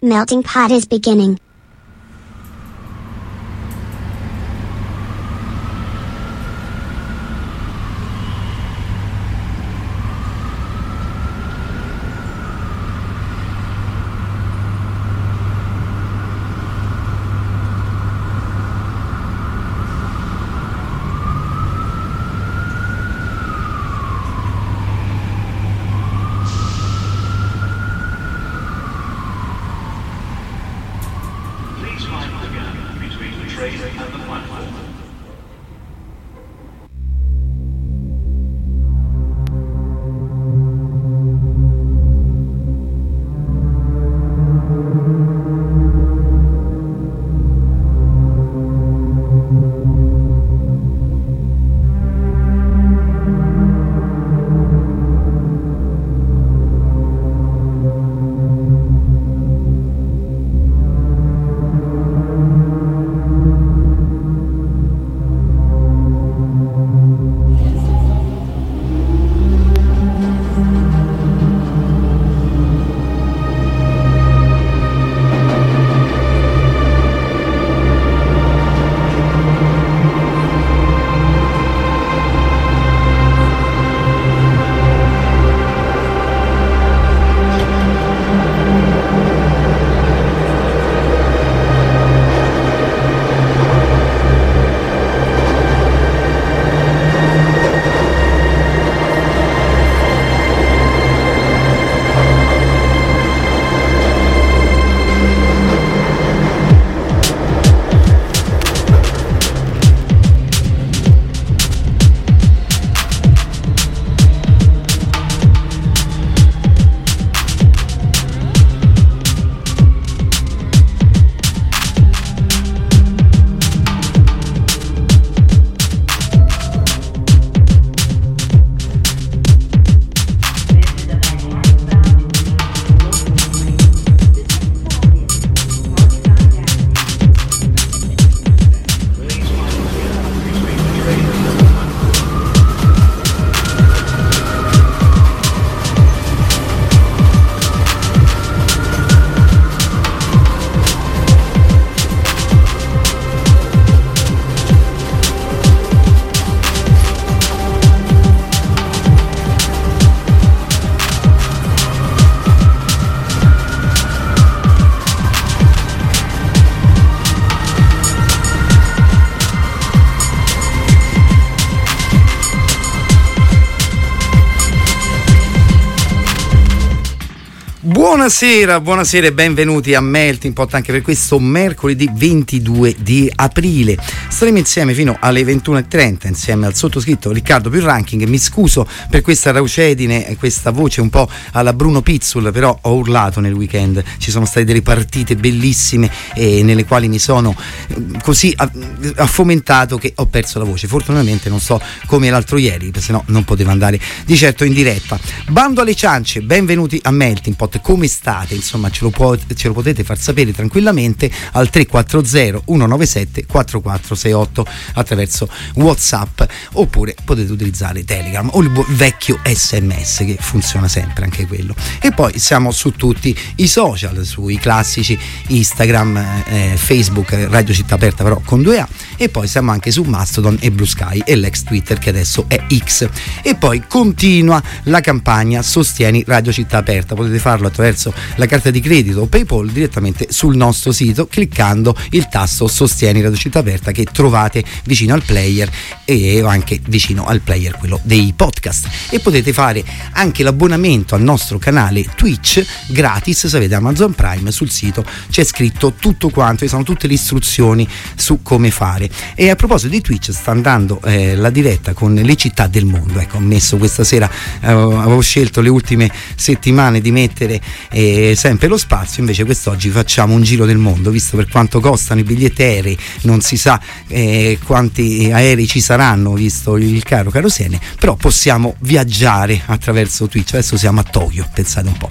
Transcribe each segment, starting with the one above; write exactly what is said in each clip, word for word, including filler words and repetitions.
Melting pot is beginning. Buonasera, buonasera e benvenuti a Melting Pot anche per questo mercoledì ventidue di aprile. Staremo insieme fino alle ventuno e trenta insieme al sottoscritto Riccardo Più-Ranking. Mi scuso per questa raucedine e questa voce un po' alla Bruno Pizzul, però ho urlato nel weekend. Ci sono state delle partite bellissime eh, nelle quali mi sono eh, così affomentato che ho perso la voce. Fortunatamente non so come l'altro ieri, se no non potevo andare di certo in diretta. Bando alle ciance, benvenuti a Melting Pot. Come state? Insomma, ce lo, può, ce lo potete far sapere tranquillamente al tre quattro zero uno nove sette quattro quattro sei otto attraverso WhatsApp, oppure potete utilizzare Telegram o il vecchio S M S che funziona sempre anche quello. E poi siamo su tutti i social, sui classici Instagram, eh, Facebook, Radio Città Aperta però con due A, e poi siamo anche su Mastodon e Blue Sky e l'ex Twitter che adesso è X. E poi continua la campagna Sostieni Radio Città Aperta. Potete farlo attraverso la carta di credito o PayPal direttamente sul nostro sito cliccando il tasto Sostieni Radio Città Aperta che trovate vicino al player e anche vicino al player quello dei podcast. E potete fare anche l'abbonamento al nostro canale Twitch gratis se avete Amazon Prime. Sul sito c'è scritto tutto quanto, ci sono tutte le istruzioni su come fare. E a proposito di Twitch sta andando eh, la diretta con le città del mondo. Ecco, ho messo questa sera, eh, avevo scelto le ultime settimane di mettere eh, sempre lo spazio, invece quest'oggi facciamo un giro del mondo, visto per quanto costano i biglietti aerei, non si sa eh, quanti aerei ci saranno visto il caro kerosene, però possiamo viaggiare attraverso Twitch. Adesso siamo a Tokyo, pensate un po'.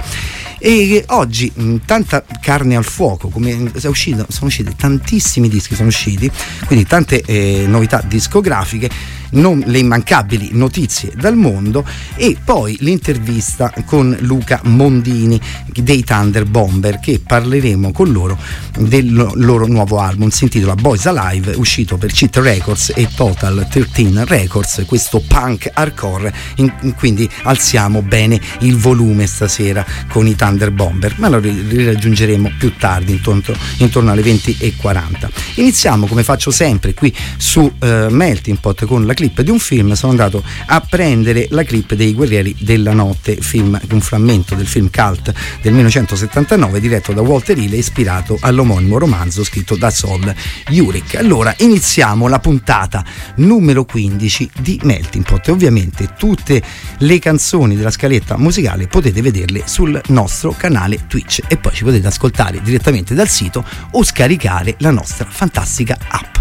E oggi mh, tanta carne al fuoco, come è uscito, sono usciti tantissimi dischi, sono usciti, quindi tante eh, novità discografiche. non, le immancabili notizie dal mondo e poi l'intervista con Luca Mondini dei Thunder Bomber, che parleremo con loro del loro nuovo album, si intitola Boys Alive, uscito per Cheat Records e Total tredici Records, questo punk hardcore, in, in, quindi alziamo bene il volume stasera con i Thunder Bomber, ma lo raggiungeremo più tardi, intorno, intorno alle venti e quaranta. Iniziamo come faccio sempre qui su uh, Melting Pot con la clip di un film. Sono andato a prendere la clip dei Guerrieri della Notte, film, un frammento del film cult del millenovecentosettantanove diretto da Walter Hill, ispirato all'omonimo romanzo scritto da Sol Jurek. Allora iniziamo la puntata numero quindici di Melting Pot. Ovviamente tutte le canzoni della scaletta musicale potete vederle sul nostro canale Twitch e poi ci potete ascoltare direttamente dal sito o scaricare la nostra fantastica app.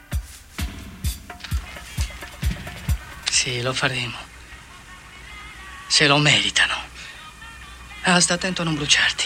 Sì, lo faremo. Se lo meritano. Ah, sta attento a non bruciarti.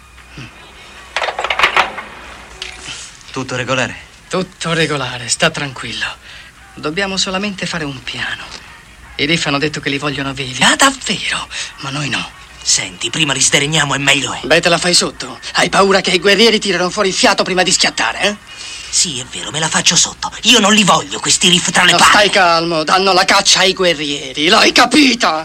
Tutto regolare? Tutto regolare, sta tranquillo. Dobbiamo solamente fare un piano. I Riff hanno detto che li vogliono vivi. Ah, davvero? Ma noi no. Senti, prima li stereniamo e meglio è. Beh, te la fai sotto. Hai paura che i guerrieri tirano fuori il fiato prima di schiattare, eh? Sì, è vero, me la faccio sotto. Io non li voglio, questi Riff tra le no, palle. Stai calmo, danno la caccia ai guerrieri, l'hai capita?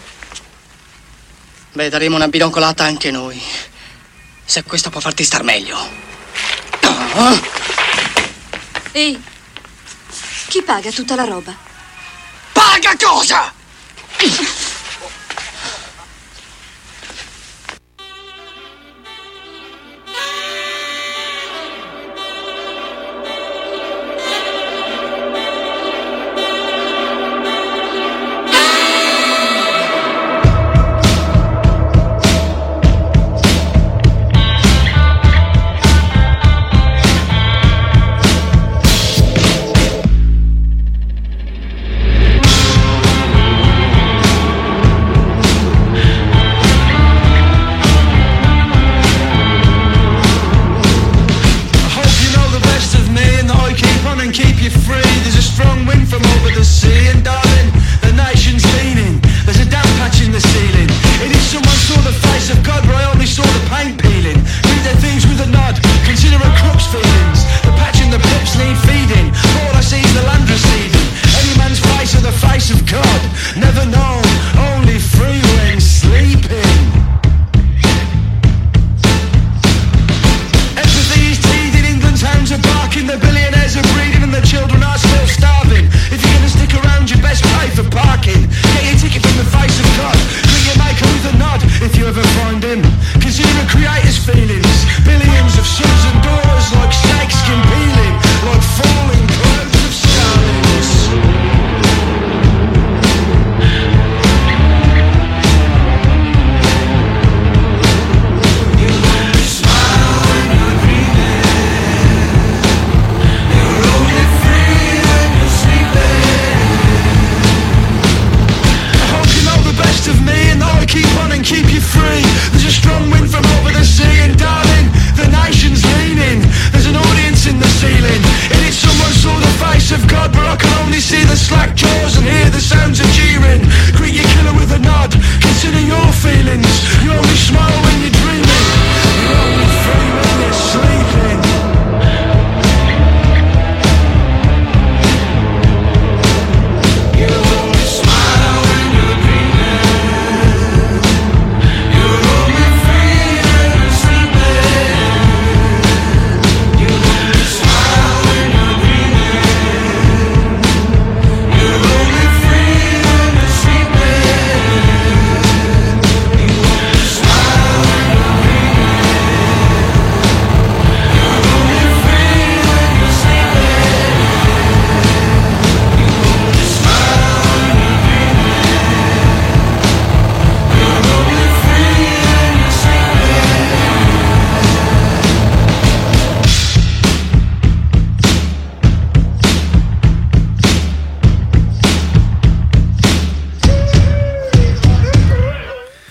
Beh, daremo una bidoncolata anche noi. Se questo può farti star meglio. Oh. Ehi, chi paga tutta la roba? Paga cosa?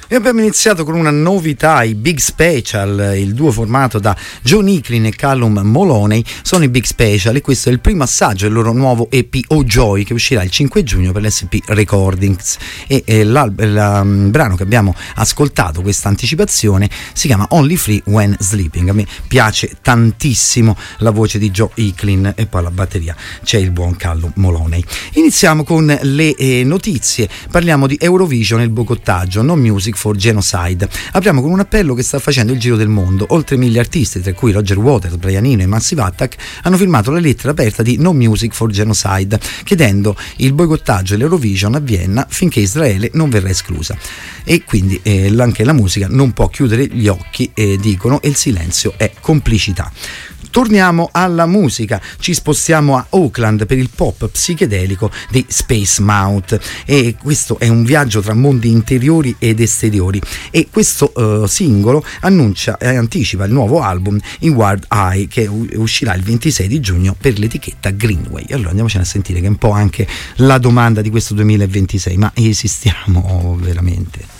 E abbiamo iniziato con una novità, i Big Special, il duo formato da John Icklin e Callum Moloney sono i Big Special e questo è il primo assaggio del loro nuovo E P Oh Joy che uscirà il cinque giugno per l'S P Recordings e, e il um, brano che abbiamo ascoltato, questa anticipazione, si chiama Only Free When Sleeping. A me piace tantissimo la voce di Joe Icklin e poi alla batteria c'è il buon Callum Moloney. Iniziamo con le eh, notizie, parliamo di Eurovision e il boicottaggio, No Music for Genocide. Apriamo con un appello che sta facendo il giro del mondo. Oltre mille artisti, tra cui Roger Waters, Brian Eno e Massive Attack, hanno firmato la lettera aperta di No Music for Genocide, chiedendo il boicottaggio dell'Eurovision a Vienna finché Israele non verrà esclusa. E quindi eh, anche la musica non può chiudere gli occhi, eh, dicono, e il silenzio è complicità. Torniamo alla musica, ci spostiamo a Auckland per il pop psichedelico di Space Mount e questo è un viaggio tra mondi interiori ed esteriori e questo uh, singolo annuncia e anticipa il nuovo album Inward Eye che uscirà il ventisei di giugno per l'etichetta Greenway. Allora andiamocene a sentire, che è un po' anche la domanda di questo duemilaventisei, ma esistiamo veramente?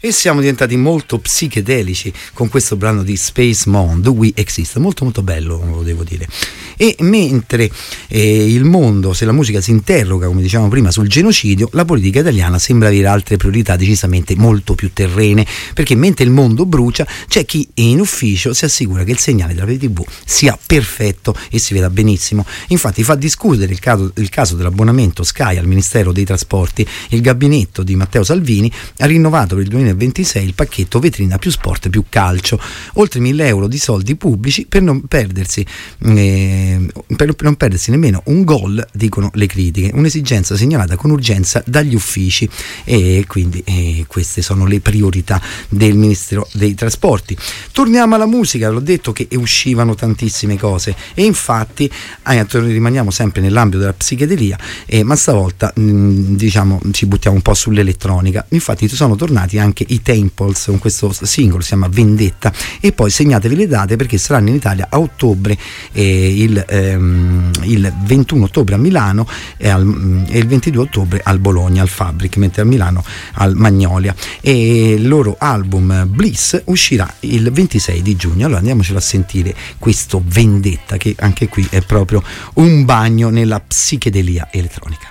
e siamo diventati molto psichedelici con questo brano di Space Moon, We Exist, molto molto bello, lo devo dire. E mentre eh, il mondo, se la musica si interroga, come dicevamo prima, sul genocidio, la politica italiana sembra avere altre priorità decisamente molto più terrene, perché mentre il mondo brucia c'è chi in ufficio si assicura che il segnale della tivù sia perfetto e si veda benissimo. Infatti fa discutere il caso, il caso dell'abbonamento Sky al Ministero dei Trasporti. Il gabinetto di Matteo Salvini ha rinnovato per il duemilaventisei il pacchetto vetrina più sport più calcio, oltre mille euro di soldi pubblici per non perdersi eh, per non perdersi nemmeno un gol, dicono le critiche, un'esigenza segnalata con urgenza dagli uffici, e quindi eh, queste sono le priorità del Ministero dei Trasporti. Torniamo alla musica, l'ho detto che uscivano tantissime cose e infatti eh, rimaniamo sempre nell'ambito della psichedelia, eh, ma stavolta mh, diciamo ci buttiamo un po' sull'elettronica. Infatti sono tornati anche i Temples con questo singolo, si chiama Vendetta, e poi segnatevi le date perché saranno in Italia a ottobre, eh, il Ehm, il ventuno ottobre a Milano e, al, e il ventidue ottobre al Bologna al Fabric, mentre a Milano al Magnolia, e il loro album Bliss uscirà il ventisei di giugno. Allora andiamocelo a sentire questo Vendetta, che anche qui è proprio un bagno nella psichedelia elettronica.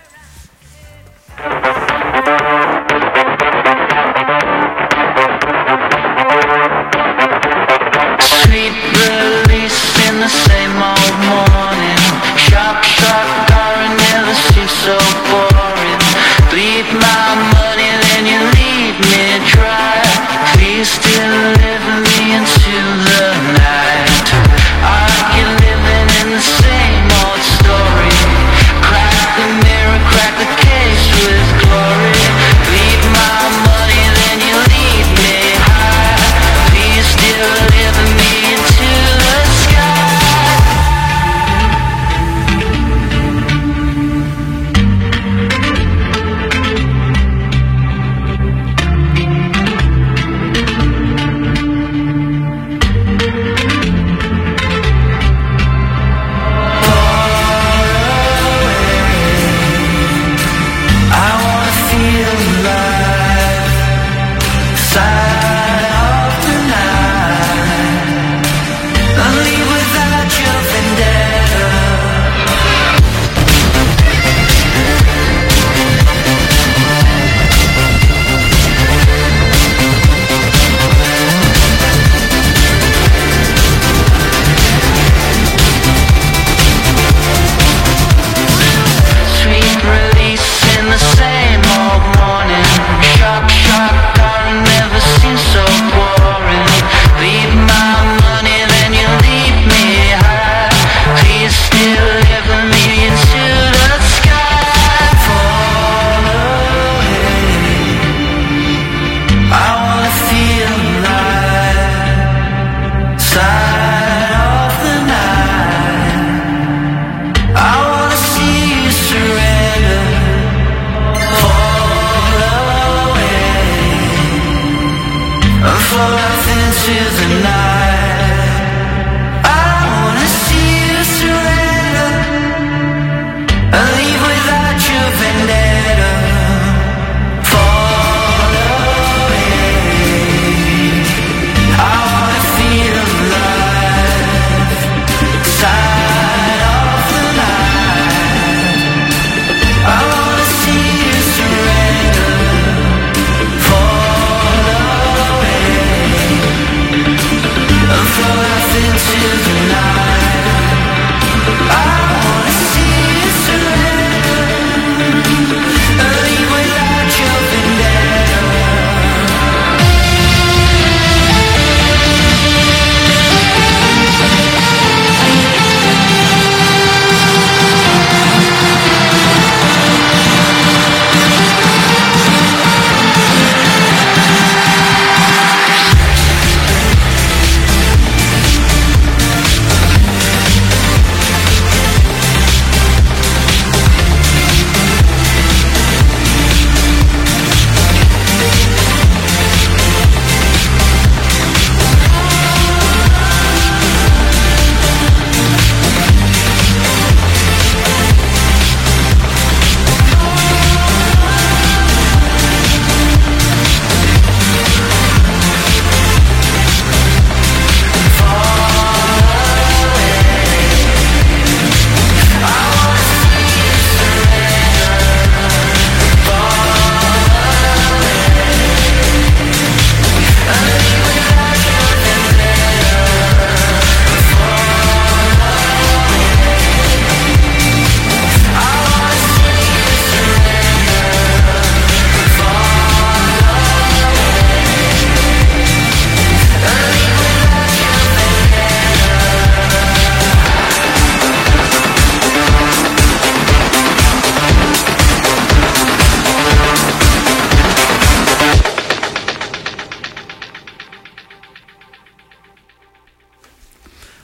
The same old morning, sharp, sharp current never seems so boring. Bleed my money, then you leave me dry. Please still live me into the night. Are you living in the same old story? Crack the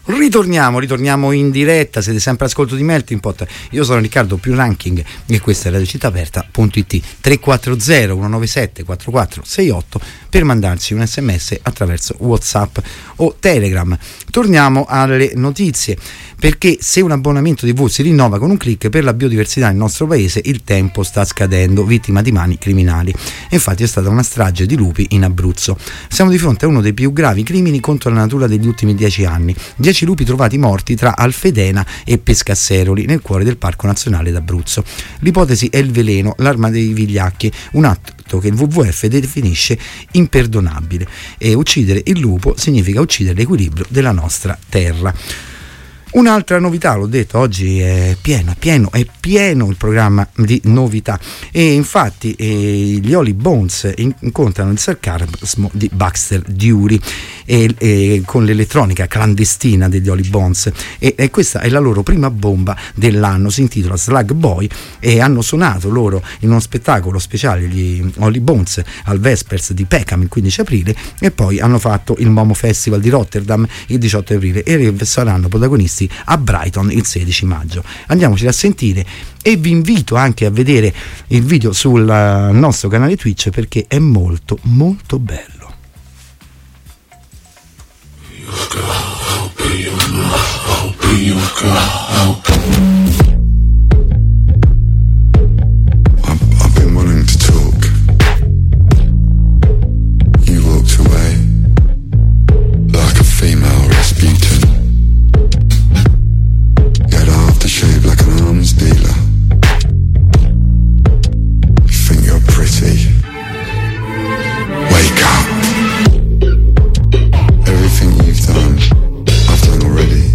Ritorniamo, ritorniamo in diretta, siete sempre all'ascolto di Melting Pot. Io sono Riccardo più Ranking e questa è radio città aperta punto it. Tre quattro zero uno nove sette quattro quattro sei otto per mandarci un sms attraverso WhatsApp o Telegram. Torniamo alle notizie, perché se un abbonamento tivù si rinnova con un click, per la biodiversità nel nostro paese il tempo sta scadendo, vittima di mani criminali. Infatti è stata una strage di lupi in Abruzzo. Siamo di fronte a uno dei più gravi crimini contro la natura degli ultimi dieci anni. Dieci lupi trovati morti tra Alfedena e Pescasseroli, nel cuore del Parco Nazionale d'Abruzzo. L'ipotesi è il veleno, l'arma dei vigliacchi, un atto che il W W F definisce imperdonabile. E uccidere il lupo significa uccidere l'equilibrio della nostra terra. Un'altra novità, l'ho detto, oggi è pieno, è pieno, è pieno il programma di novità, e infatti eh, gli Holly Bones incontrano il sarcasmo di Baxter Dury e, e, con l'elettronica clandestina degli Holly Bones, e, e questa è la loro prima bomba dell'anno, si intitola Slug Boy, e hanno suonato loro in uno spettacolo speciale gli Holly Bones al Vespers di Peckham il quindici aprile, e poi hanno fatto il Momo Festival di Rotterdam il diciotto aprile e saranno protagonisti a Brighton il sedici maggio. Andiamoci a sentire, e vi invito anche a vedere il video sul nostro canale Twitch, perché è molto molto bello. I've been wanting to talk. You walked away like a female Rasputin. Shape like an arms dealer. You think you're pretty? Wake up. Everything you've done, I've done already.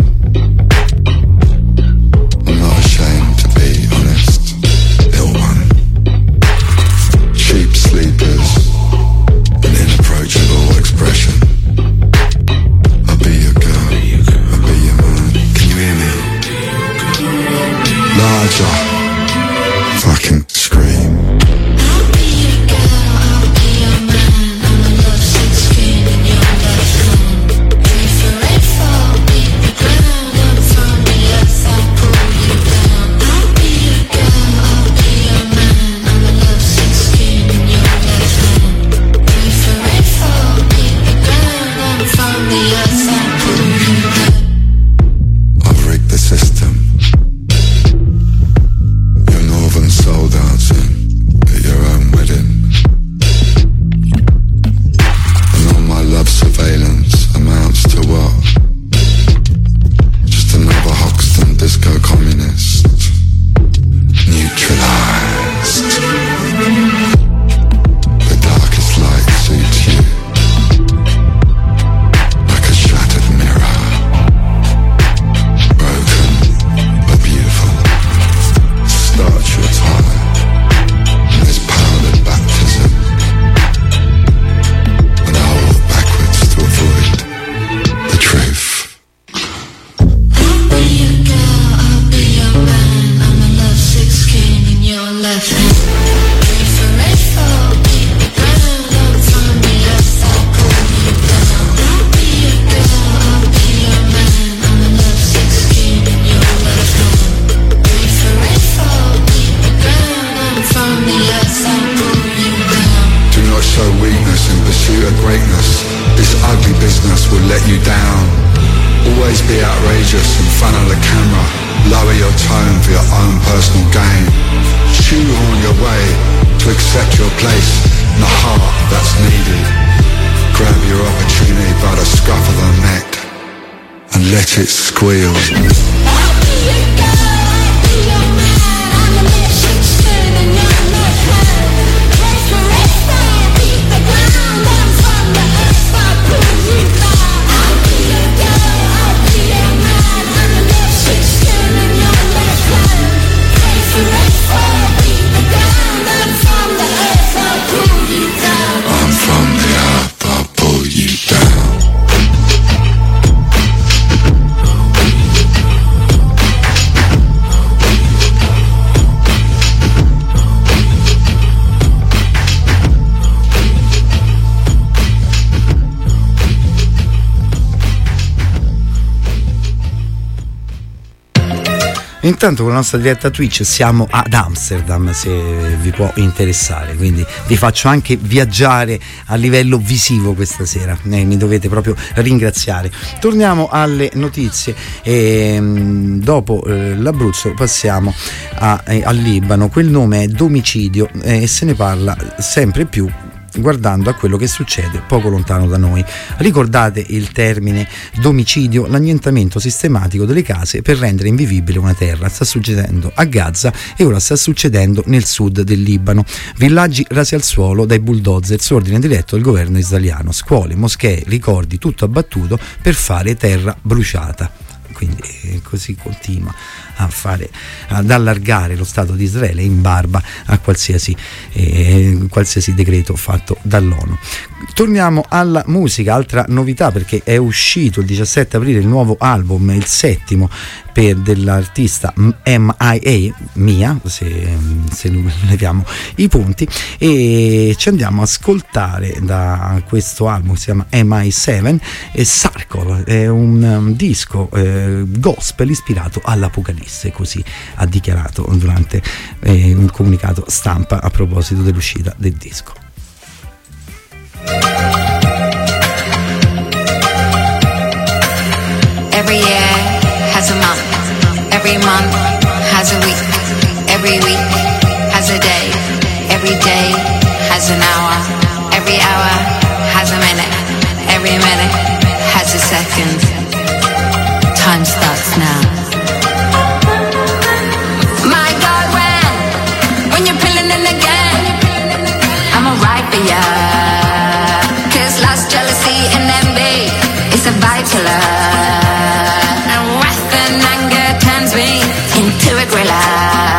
I'm not ashamed to be honest, little one. Cheap sleepers, an inapproachable expression. I'll be your girl, I'll be your man. Can you hear me? Larger, fucking scream. I'll be your girl, I'll be your man. I'm a lovesick skin in your left hand. Pray for rainfall, beat the ground. I'm from the earth, I'll pull you down. I'll be your girl, I'll be your man. I'm a lovesick skin in your left hand. Pray for rainfall, beat the ground. I'm from the earth, I'll pull you down. I've rigged the system. Soul dancing at your own wedding, and all my love surveillance amounts to what? Just another Hoxton disco communist, neutralized. The darkest light suits you, like a shattered mirror, broken but beautiful. Start your time in this powdered baptism, and I'll walk backwards to avoid the truth. I'll be your girl, I'll be your man. I'm a lovesick skin in your left hand. Pray for rainfall, beat the ground. I'm from the earth, I'll pull you down. I'll be your girl, I'll be your man. I'm a lovesick skin in your left hand. Pray for rainfall, beat the ground. I'm from the earth, I'll pull you down. Do not show weakness in pursuit of greatness. This ugly business will let you down. Always be outrageous in front of the camera. Lower your tone for your own personal gain. Shoehorn your way to accept your place in the heart that's needed. Grab your opportunity by the scruff of the neck and let it squeal. I'll be your girl, I'll be your man. I'm a lovesick skin in your left hand. Pray for rainfall, beat the ground. I'm from the earth, I'll pull you down. I'll be your girl, I'll be your man. I'm a lovesick skin in your left hand. Pray for rainfall, beat the ground. I'm from the earth, I'll pull you down. I'm from the earth, I'll pull you down. Intanto con la nostra diretta Twitch siamo ad Amsterdam, se vi può interessare, quindi vi faccio anche viaggiare a livello visivo questa sera, eh, mi dovete proprio ringraziare. Torniamo alle notizie e mh, dopo eh, l'Abruzzo passiamo a, eh, al Libano. Quel nome è domicidio eh, e se ne parla sempre più guardando a quello che succede poco lontano da noi. Ricordate il termine domicidio? L'annientamento sistematico delle case per rendere invivibile una terra. Sta succedendo a Gaza e ora sta succedendo nel sud del Libano. Villaggi rasi al suolo dai bulldozer su ordine diretto del governo israeliano. Scuole, moschee, ricordi, tutto abbattuto per fare terra bruciata. Quindi eh, così continua a fare, ad allargare lo Stato di Israele in barba a qualsiasi, eh, qualsiasi decreto fatto dall'ONU. Torniamo alla musica, altra novità, perché è uscito il diciassette aprile il nuovo album, il settimo per dell'artista M I A, Mia, se, se leviamo i punti, e ci andiamo a ascoltare da questo album che si chiama M I sette e Circle, è un um, disco eh, gospel ispirato all'Apocalisse, così ha dichiarato durante eh, un comunicato stampa a proposito dell'uscita del disco. Every year has a month, every month has a week, every week has a day, every day has an hour, every hour has a minute, every minute has a second. Time starts now. My God, when, when you're pulling in again, I'm alright for ya. Cause lust, jealousy and envy is a vital. Into a gorilla.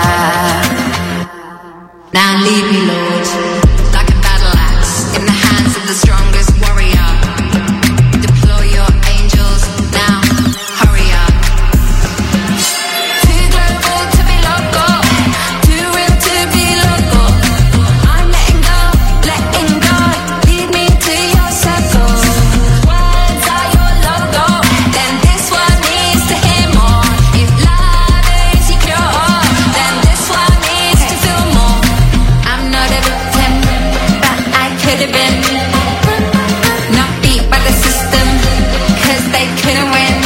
Now leave me, Lord, like a battle axe in the hands of the strongest warrior. Deploy your angels now, hurry up. Too global to be local, too real to be local. I'm letting go, letting go, lead me to your circle. Words are your logo, then this one needs to hear more. If love then this one needs to feel more. I'm not a victim, but I could have been. Not beat by the system, cause they couldn't win.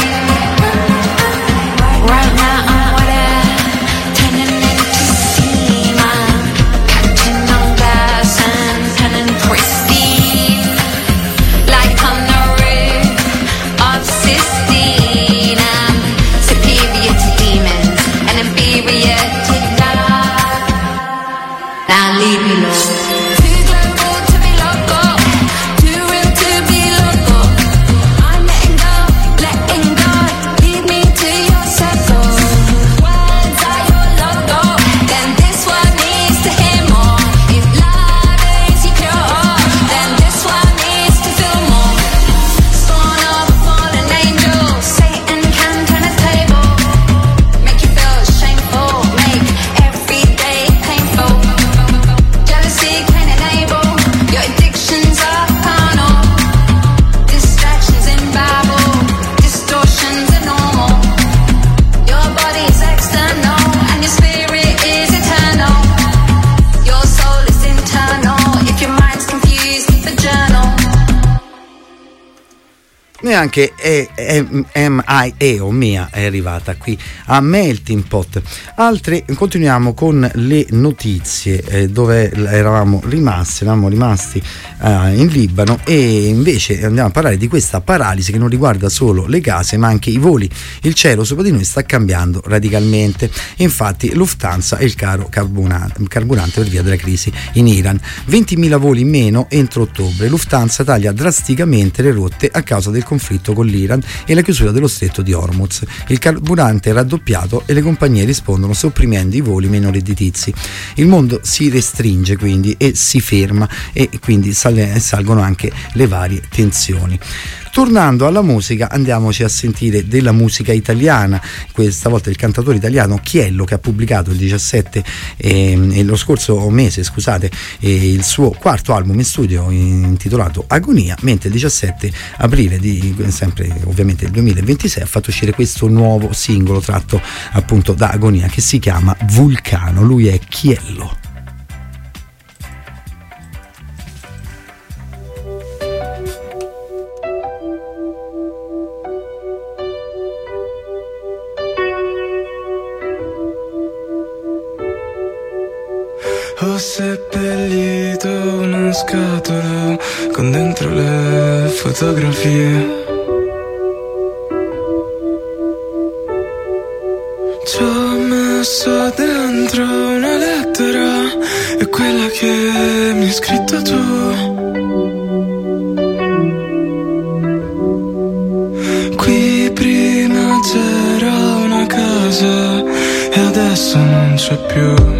Right now I'm water, turning into steamer. Catching on gas and turning pristine. Like on the roof of Sistine. I'm superior to demons and inferior to God. Now leave me, Lord. Too global to be local, too real to be local. I'm letting go, letting go, lead me to your circle. Words are your logo, then this one needs to hear more. If love is your cure, then this one needs to feel more. Spawn of a fallen angel, Satan can turn a table. Make you feel shameful, make every day painful. Jealousy can enable your addictions are carnal. Distractions in Bible, distortions are normal. Your body is external and your spirit is eternal. Your soul is internal. If your mind's confused, keep a journal. Neanche M I A o Mia è arrivata qui a Melting Pot. Altre, continuiamo con le notizie eh, dove eravamo rimasti, eravamo rimasti eh, in Libano, e invece andiamo a parlare di questa paralisi che non riguarda solo le case ma anche i voli. Il cielo sopra di noi sta cambiando radicalmente, infatti Lufthansa è il caro carburante per via della crisi in Iran. ventimila voli in meno entro ottobre. Lufthansa taglia drasticamente le rotte a causa del conflitto con l'Iran e la chiusura dello stretto di Hormuz. Il carburante è raddoppiato e le compagnie rispondono sopprimendo i voli meno redditizi. Il mondo si restringe quindi e si ferma, e quindi sal- salgono anche le varie tensioni. Tornando alla musica, andiamoci a sentire della musica italiana, questa volta il cantautore italiano Chiello, che ha pubblicato il diciassette eh, lo scorso mese, scusate, eh, il suo quarto album in studio intitolato Agonia, mentre il diciassette aprile di sempre ovviamente il duemilaventisei ha fatto uscire questo nuovo singolo tratto appunto da Agonia, che si chiama Vulcano. Lui è Chiello. Ho seppellito una scatola con dentro le fotografie. Ci ho messo dentro una lettera, è quella che mi hai scritto tu. Qui prima c'era una casa e adesso non c'è più.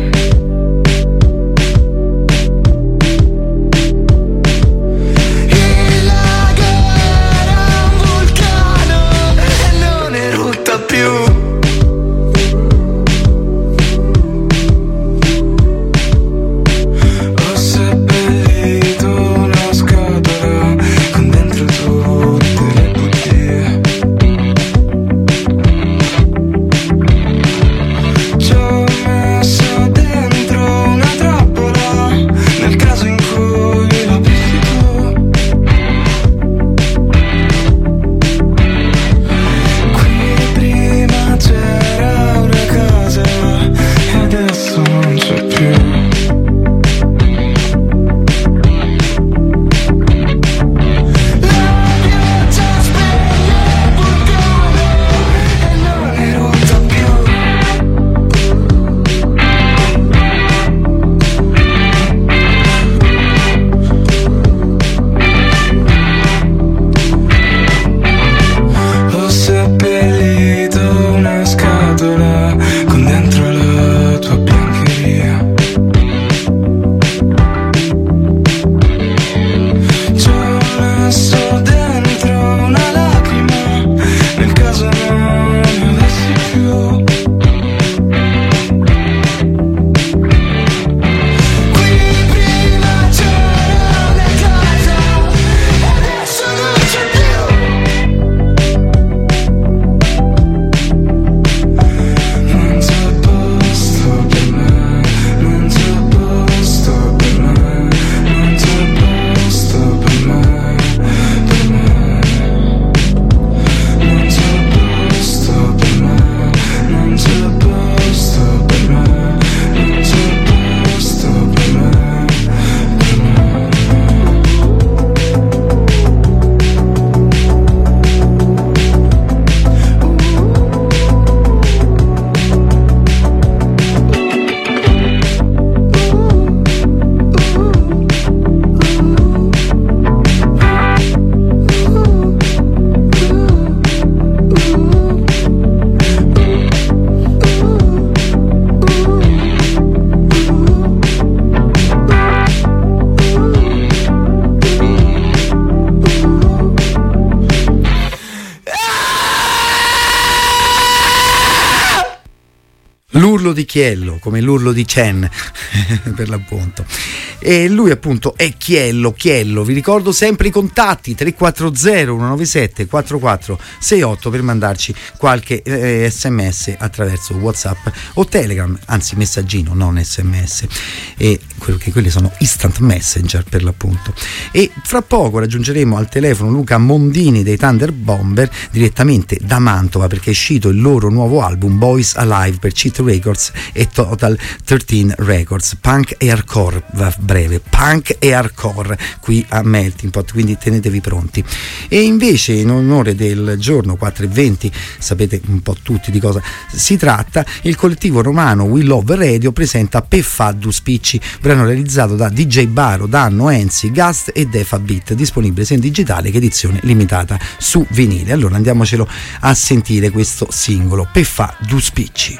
L'urlo di Chiello, come l'urlo di Chen per l'appunto. E lui appunto è Chiello, Chiello. Vi ricordo sempre i contatti: tre quattro zero uno nove sette quattro quattro sei otto per mandarci qualche eh, sms attraverso WhatsApp o Telegram, anzi messaggino, non sms, e quello che quelli sono instant messenger per l'appunto. E fra poco raggiungeremo al telefono Luca Mondini dei Thunder Bomber direttamente da Mantova, perché è uscito il loro nuovo album Boys Alive per Cheat Records e Total tredici Records, punk e hardcore, va breve, punk e hardcore qui a Melting Pot, quindi tenetevi pronti. E invece in onore del giorno quattro e venti, sapete un po' tutti di cosa si tratta, il collettivo romano We Love Radio presenta Peffa Du Spicci, brano realizzato da D J Baro, Danno, Enzi, Gast e Defa Beat, disponibile sia in digitale che edizione limitata su vinile. Allora andiamocelo a sentire questo singolo, Peffa Du Spicci.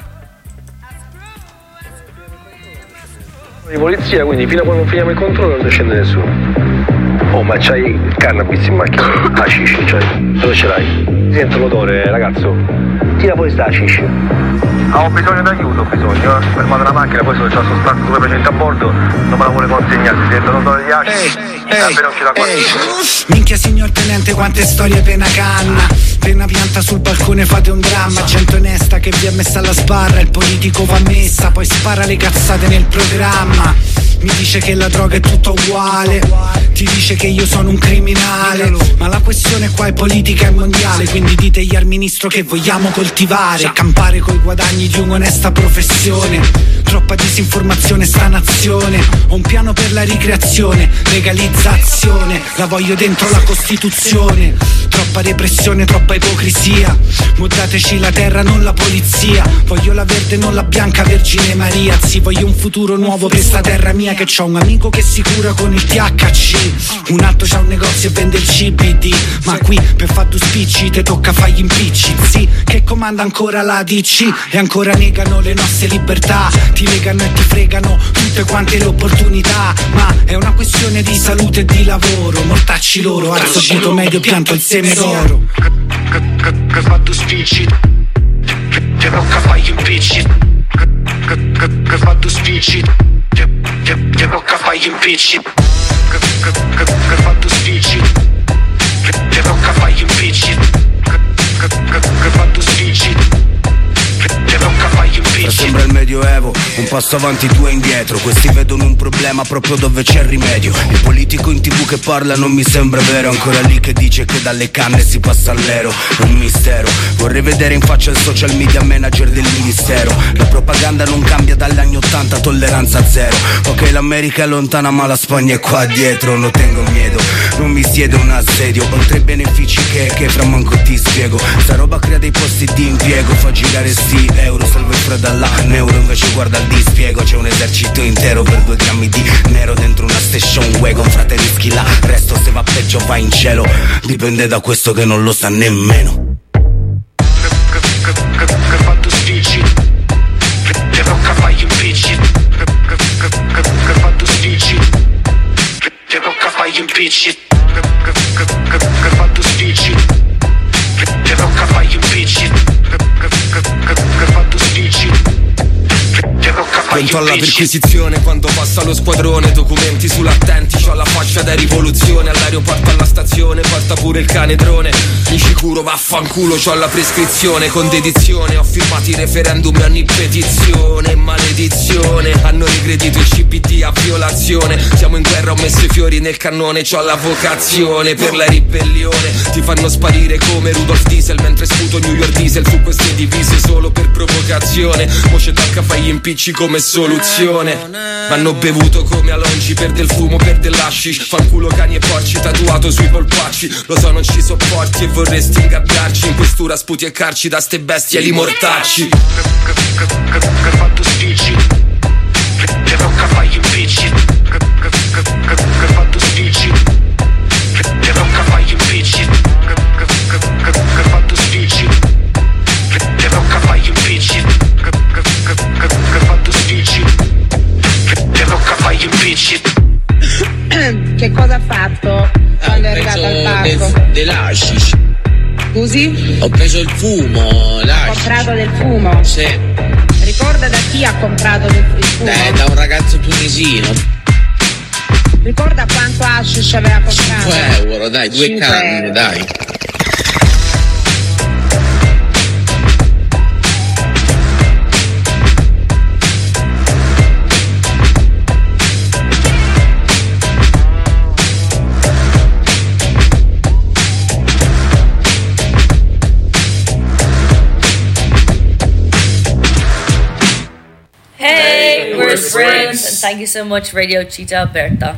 Di polizia, quindi fino a quando non finiamo il controllo non scende nessuno. Oh, ma c'hai il cannabis in macchina? Ah, shish, c'hai. Dove ce l'hai? Sento l'odore, ragazzo. Tira fuori sta shish. Ah, ho bisogno d'aiuto, ho bisogno, eh. Fermate la macchina, poi se c'è sostanza stupefacente a bordo, non me la vuole consegnare, si sente l'odore di hashish. Ehi, non ci da qua. Minchia signor tenente, quante storie pena canna. Pena pianta sul balcone, fate un dramma. Gente onesta che vi ha messa alla sbarra. Il politico va messa, poi spara le cazzate nel programma. Mi dice che la droga è tutta uguale, ti dice che io sono un criminale. Ma la questione qua è politica e mondiale, quindi ditegli al ministro che vogliamo coltivare, campare coi guadagni di un'onesta professione. Troppa disinformazione sta nazione. Ho un piano per la ricreazione, legalizzazione, la voglio dentro la Costituzione. Troppa repressione, troppa ipocrisia. Mo dateci la terra, non la polizia. Voglio la verde, non la bianca Vergine Maria. Sì, voglio un futuro nuovo per sta terra mia. Che c'ho un amico che si cura con il T H C, un altro c'ha un negozio e vende il C B D. Ma qui per fare due spicci te tocca fare gli impicci. Sì, che comanda ancora la D C e ancora negano le nostre libertà. Ti legano e ti fregano tutte quante le opportunità. Ma è una questione di salute e di lavoro. Mortacci loro, alzo il dito medio, pianto il seme d'oro. Che fa due spicci, te tocca fare gli impicci. Che fa due spicci, che tocca fare gli impicci. Che fa due spicci, che tocca fare gli impicci. Che fa due spicci, che tocca fare gli impicci. Sembra il medioevo, un passo avanti, due indietro. Questi vedono un problema proprio dove c'è il rimedio. Il politico in tv che parla non mi sembra vero. Ancora lì che dice che dalle canne si passa all'ero. È un mistero, vorrei vedere in faccia il social media manager del ministero. La propaganda non cambia dagli anni ottanta, tolleranza zero. Ok, l'America è lontana ma la Spagna è qua dietro. Non tengo miedo, non mi siedo un assedio. Oltre ai benefici che, che fra manco ti spiego. Sta roba crea dei posti di impiego, fa girare sti euro, salva il freddo all'anno euro. Invece guarda il dispiego, c'è un esercito intero per due grammi di nero dentro una station wagon. Frate rischi là, resto se va peggio va in cielo. Dipende da questo che non lo sa nemmeno. Che fa due spicci, che tocca fare gli impicci. Che fa due spicci, che tocca fare gli impicci. Che fa due spicci, che tocca fare gli impicci. Che fa due spicci. Pronto alla perquisizione quando passa lo squadrone. Documenti sull'attenti, c'ho la faccia da rivoluzione. All'aeroporto, alla stazione, porta pure il cane drone. Insicuro vaffanculo, c'ho la prescrizione. Con dedizione ho firmato i referendum e ogni petizione. Maledizione, hanno regredito il C B D a violazione. Siamo in guerra, ho messo i fiori nel cannone. C'ho la vocazione per la ribellione. Ti fanno sparire come Rudolf Diesel mentre sputo New York Diesel su queste divise solo per provocazione. Mo ci tocca fare gli impicci come soluzione. Vanno bevuto come Alongi, perde il fumo, perde l'hashish. Fanculo cani e porci tatuato sui polpacci. Lo so non ci sopporti e vorresti ingabbiarci. In questura sputi e carci da ste bestie li mortacci. Che fa due spicci, che tocca fare gli impicci. Che fa due spicci, che tocca fare gli impicci. Che fa due spicci, che tocca fare gli impicci. Che fa due spicci, che tocca fare gli impicci. Che cosa ha fatto quando è arrivato al parco? Dell'hashish. Scusi? Ho preso il fumo, Ha l'hashish. comprato del fumo? Sì. Ricorda da chi ha comprato del il fumo? Eh, da un ragazzo tunisino. Ricorda quanto hashish aveva comprato? cinque euro, dai, due cinque canne, euro. dai. Hey, we're friends, and thank you so much, Radio Città Aperta.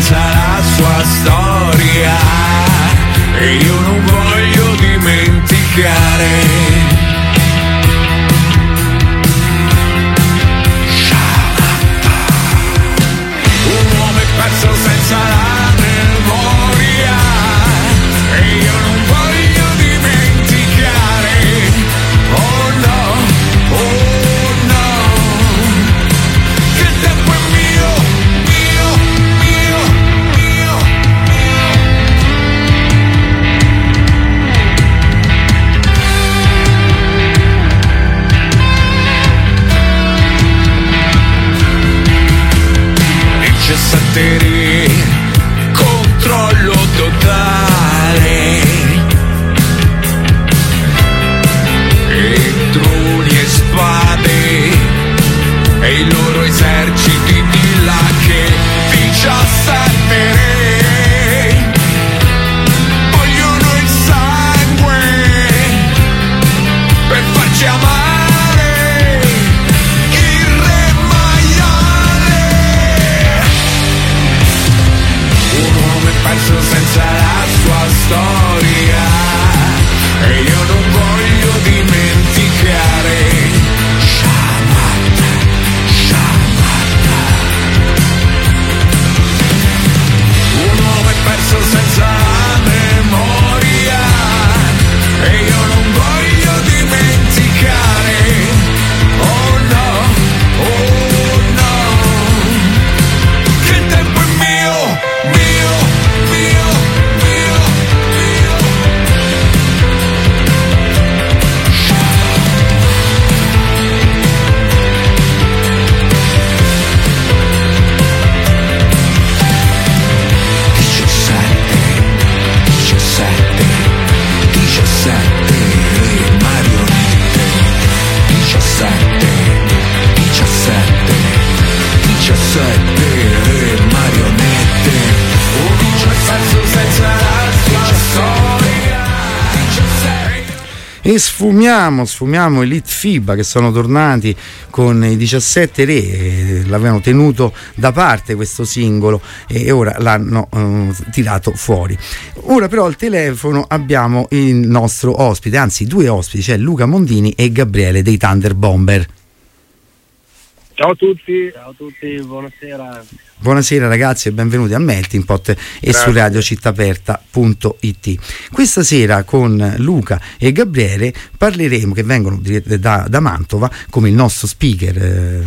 senza la sua storia e io non voglio dimenticare. Perso senza la memoria e io non voglio dimenticare. Oh no, oh no, che il tempo è mio, mio, mio, mio, diciassette controllo totale e droni e spade e i loro eserciti di là che diciassette re vogliono il sangue per farci amare il re maiale. Un uomo è perso senza la sua storia e io non voglio dimenticare. Shamata, Shamata. Un uomo è perso senza la memoria e io non voglio dimenticare. Oh no, oh no, che il tempo è mio, mio, mio, mio, mio. diciassette, diciassette, diciassette marionette. diciassette, diciassette, diciassette marionette. Un uomo è perso senza la sua storia. E sfumiamo, sfumiamo i Litfiba che sono tornati con i diciassette re, eh, l'avevano tenuto da parte questo singolo e ora l'hanno eh, tirato fuori. Ora però al telefono abbiamo il nostro ospite, anzi due ospiti, cioè Luca Mondini e Gabriele dei Thunder Bomber. Ciao a tutti, ciao a tutti, buonasera. Buonasera ragazzi e benvenuti a Melting Pot e Grazie. su radio città aperta punto it. Questa sera con Luca e Gabriele parleremo, che vengono da, da Mantova, come il nostro speaker eh,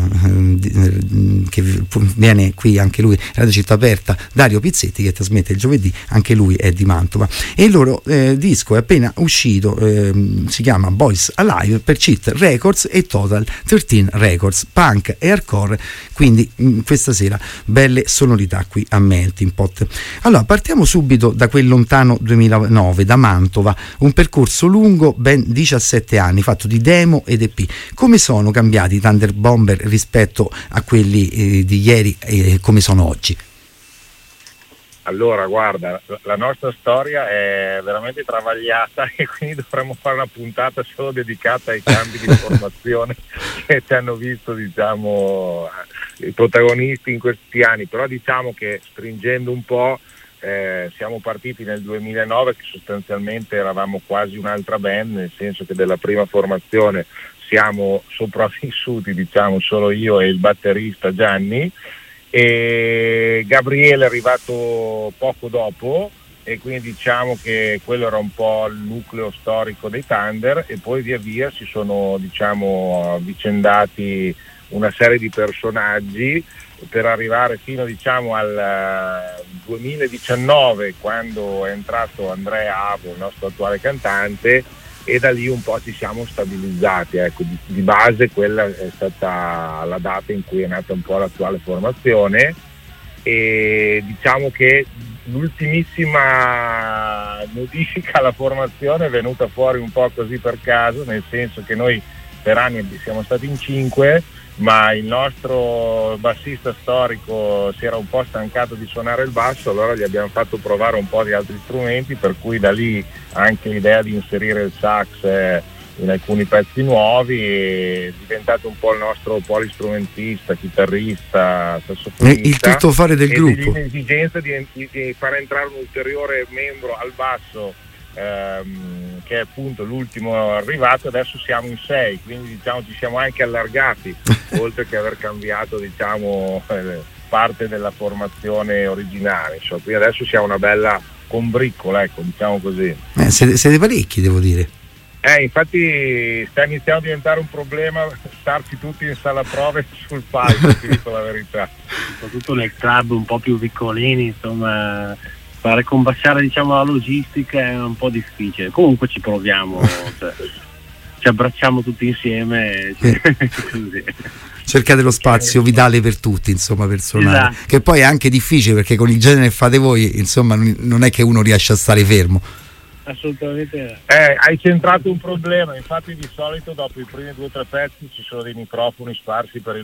che viene qui anche lui, Radio Città Aperta, Dario Pizzetti, che trasmette il giovedì, anche lui è di Mantova e il loro eh, disco è appena uscito, eh, si chiama Boys Alive per Cheat Records e Total tredici Records, punk e hardcore, quindi mh, questa sera belle sonorità qui a Melting Pot. Allora partiamo subito da quel lontano duemilanove, da Mantova, un percorso lungo, ben diciassette anni, fatto di demo ed E P. Come sono cambiati i Thunder Bomber rispetto a quelli eh, di ieri e eh, come sono oggi? Allora, guarda, la nostra storia è veramente travagliata e quindi dovremmo fare una puntata solo dedicata ai cambi di formazione che ci hanno visto, diciamo, i protagonisti in questi anni. Però diciamo che, stringendo un po', eh, siamo partiti nel duemilanove che sostanzialmente eravamo quasi un'altra band, nel senso che della prima formazione siamo sopravvissuti, diciamo, solo io e il batterista Gianni, e Gabriele è arrivato poco dopo e quindi diciamo che quello era un po' il nucleo storico dei Thunder, e poi via via si sono, diciamo, avvicendati una serie di personaggi per arrivare fino, diciamo, al duemiladiciannove, quando è entrato Andrea Avo, il nostro attuale cantante, e da lì un po' ci siamo stabilizzati. Ecco, di, di base quella è stata la data in cui è nata un po' l'attuale formazione, e diciamo che l'ultimissima modifica alla formazione è venuta fuori un po' così per caso, nel senso che noi per anni siamo stati in cinque, ma il nostro bassista storico si era un po' stancato di suonare il basso, allora gli abbiamo fatto provare un po' di altri strumenti, per cui da lì anche l'idea di inserire il sax è, in alcuni pezzi nuovi, è diventato un po' il nostro polistrumentista, chitarrista, sassofonista. Il tuttofare del e gruppo. L'esigenza di, di far entrare un ulteriore membro al basso, ehm, che è appunto l'ultimo arrivato. Adesso siamo in sei, quindi diciamo ci siamo anche allargati, oltre che aver cambiato diciamo eh, parte della formazione originale. Insomma, quindi adesso siamo una bella combriccola, ecco, diciamo così. Eh, siete, siete parecchi, devo dire. Eh, infatti sta iniziando a diventare un problema starci tutti in sala prove sul palco, ti dico la verità. Soprattutto nel club un po' più piccolini, insomma, fare combaciare diciamo la logistica è un po' difficile. Comunque ci proviamo, cioè, ci abbracciamo tutti insieme. Eh. Così. Cercate lo spazio vitale per tutti, insomma, per suonare. Esatto. Che poi è anche difficile, perché con il genere che fate voi, insomma, non è che uno riesce a stare fermo. Assolutamente. Eh, hai centrato un problema, infatti di solito dopo i primi due o tre pezzi ci sono dei microfoni sparsi per il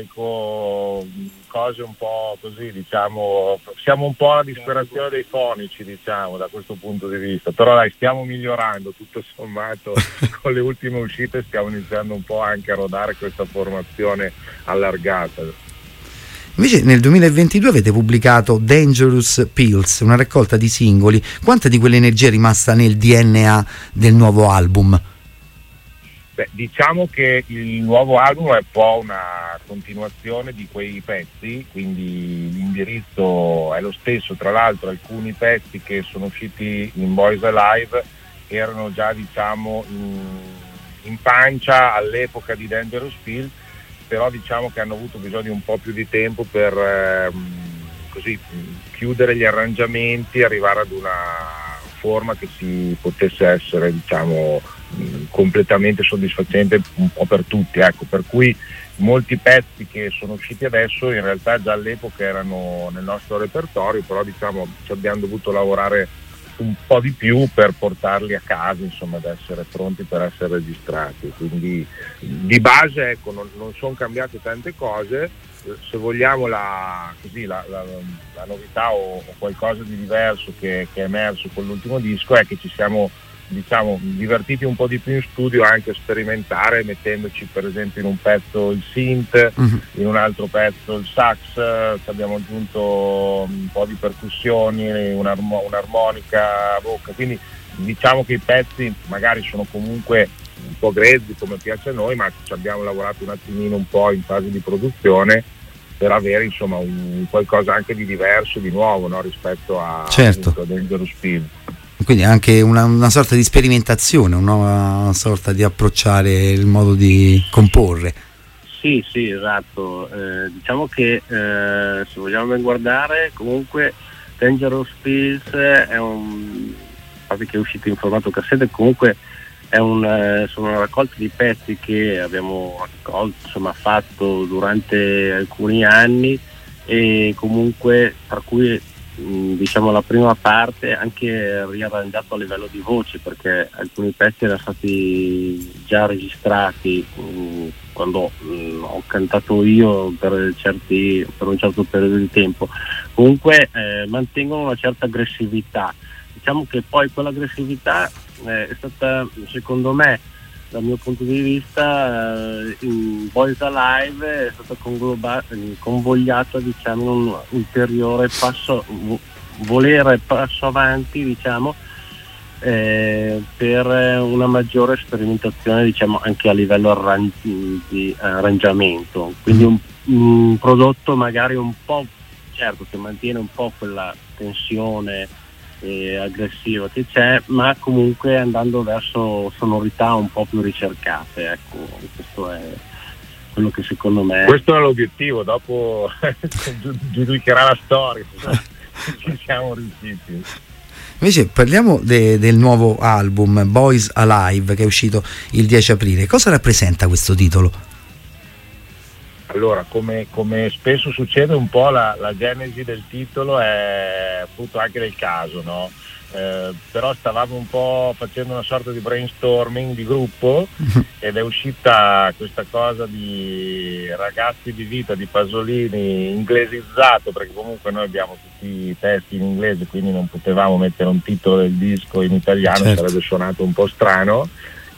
palco, cose un po' così, diciamo, siamo un po' alla disperazione dei fonici, diciamo, da questo punto di vista, però dai, stiamo migliorando, tutto sommato con le ultime uscite stiamo iniziando un po' anche a rodare questa formazione allargata. Invece nel duemilaventidue avete pubblicato Dangerous Pills, una raccolta di singoli. Quanta di quell'energia è rimasta nel D N A del nuovo album? Beh, diciamo che il nuovo album è un po' una continuazione di quei pezzi, quindi l'indirizzo è lo stesso. Tra l'altro alcuni pezzi che sono usciti in Boys Alive erano già diciamo in, in pancia all'epoca di Dangerous Pills, però diciamo che hanno avuto bisogno di un po' più di tempo per ehm, così chiudere gli arrangiamenti, arrivare ad una forma che si potesse essere diciamo mh, completamente soddisfacente un po' per tutti, ecco, per cui molti pezzi che sono usciti adesso in realtà già all'epoca erano nel nostro repertorio, però diciamo ci abbiamo dovuto lavorare un po' di più per portarli a casa, insomma, ad essere pronti per essere registrati. Quindi di base ecco non, non sono cambiate tante cose. Se vogliamo la, così, la, la, la novità o, o qualcosa di diverso che, che è emerso con l'ultimo disco è che ci siamo diciamo divertiti un po' di più in studio anche a sperimentare, mettendoci per esempio in un pezzo il synth, mm-hmm. in un altro pezzo il sax, abbiamo aggiunto un po' di percussioni, un'armo- un'armonica a bocca, quindi diciamo che i pezzi magari sono comunque un po' grezzi come piace a noi, ma ci abbiamo lavorato un attimino un po' in fase di produzione per avere insomma un qualcosa anche di diverso, di nuovo, no? Rispetto a, certo. appunto, a Dangerous Pills. Quindi anche una, una sorta di sperimentazione, una, una sorta di approcciare il modo di comporre. Sì, sì, esatto. Eh, diciamo che eh, se vogliamo ben guardare, comunque Dangerous Pills è un, infatti che è uscito in formato cassetta, comunque è un, eh, sono una raccolta di pezzi che abbiamo raccolto, insomma, fatto durante alcuni anni, e comunque tra cui diciamo la prima parte anche riarrangiato a livello di voce, perché alcuni pezzi erano stati già registrati mh, quando mh, ho cantato io per, certi, per un certo periodo di tempo. Comunque eh, mantengono una certa aggressività, diciamo che poi quell'aggressività eh, è stata, secondo me, dal mio punto di vista, eh, in Boys Alive è stata congloba- convogliata diciamo in un ulteriore passo, volere passo avanti diciamo eh, per una maggiore sperimentazione diciamo anche a livello arran- di arrangiamento, quindi un, un prodotto magari un po', certo, che mantiene un po' quella tensione e aggressiva che c'è, ma comunque andando verso sonorità un po' più ricercate, ecco, questo è quello che secondo me questo è l'obiettivo, dopo giudicherà la storia. Ci siamo riusciti. Invece parliamo de, del nuovo album Boys Alive, che è uscito il dieci aprile. Cosa rappresenta questo titolo? Allora, come, come spesso succede un po', la, la genesi del titolo è frutto anche del caso, no? Eh, però stavamo un po' facendo una sorta di brainstorming di gruppo ed è uscita questa cosa di Ragazzi di vita di Pasolini inglesizzato, perché comunque noi abbiamo tutti i testi in inglese, quindi non potevamo mettere un titolo del disco in italiano, certo. Sarebbe suonato un po' strano.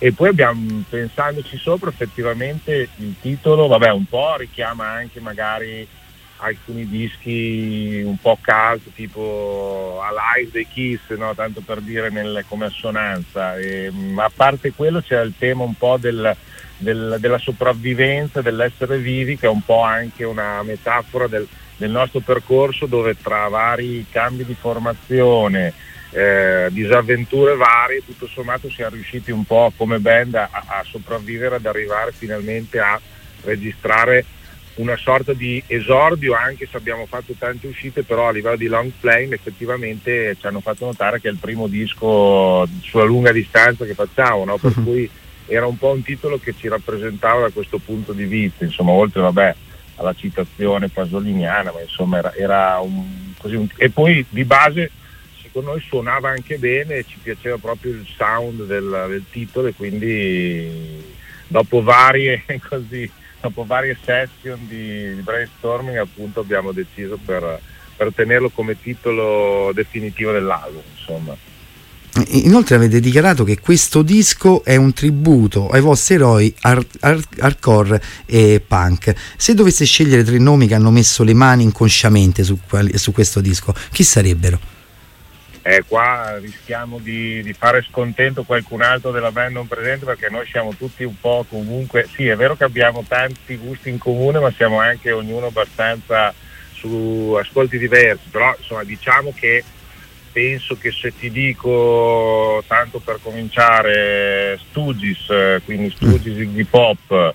E poi abbiamo, pensandoci sopra, effettivamente il titolo, vabbè, un po' richiama anche magari alcuni dischi un po' cult, tipo Alive dei Kiss, no? Tanto per dire nel, come assonanza. E, a parte quello c'è il tema un po' del, del, della sopravvivenza, dell'essere vivi, che è un po' anche una metafora del, del nostro percorso, dove tra vari cambi di formazione, eh, disavventure varie, tutto sommato siamo riusciti un po' come band a, a sopravvivere, ad arrivare finalmente a registrare una sorta di esordio, anche se abbiamo fatto tante uscite, però a livello di long play effettivamente ci hanno fatto notare che è il primo disco sulla lunga distanza che facciamo, no? Per uh-huh. cui era un po' un titolo che ci rappresentava da questo punto di vista, insomma, oltre vabbè alla citazione pasoliniana, ma insomma era, era un, così un, e poi di base secondo noi suonava anche bene e ci piaceva proprio il sound del, del titolo, e quindi dopo varie così dopo varie session di, di brainstorming appunto abbiamo deciso per, per tenerlo come titolo definitivo dell'album, insomma. Inoltre avete dichiarato che questo disco è un tributo ai vostri eroi ar- ar- hardcore e punk. Se doveste scegliere tre nomi che hanno messo le mani inconsciamente su, quali, su questo disco, chi sarebbero? Eh, qua rischiamo di, di fare scontento qualcun altro della band non presente, perché noi siamo tutti un po' comunque, sì è vero che abbiamo tanti gusti in comune, ma siamo anche ognuno abbastanza su ascolti diversi, però insomma diciamo che penso che se ti dico, tanto per cominciare, Stooges, quindi Stooges, Iggy Pop,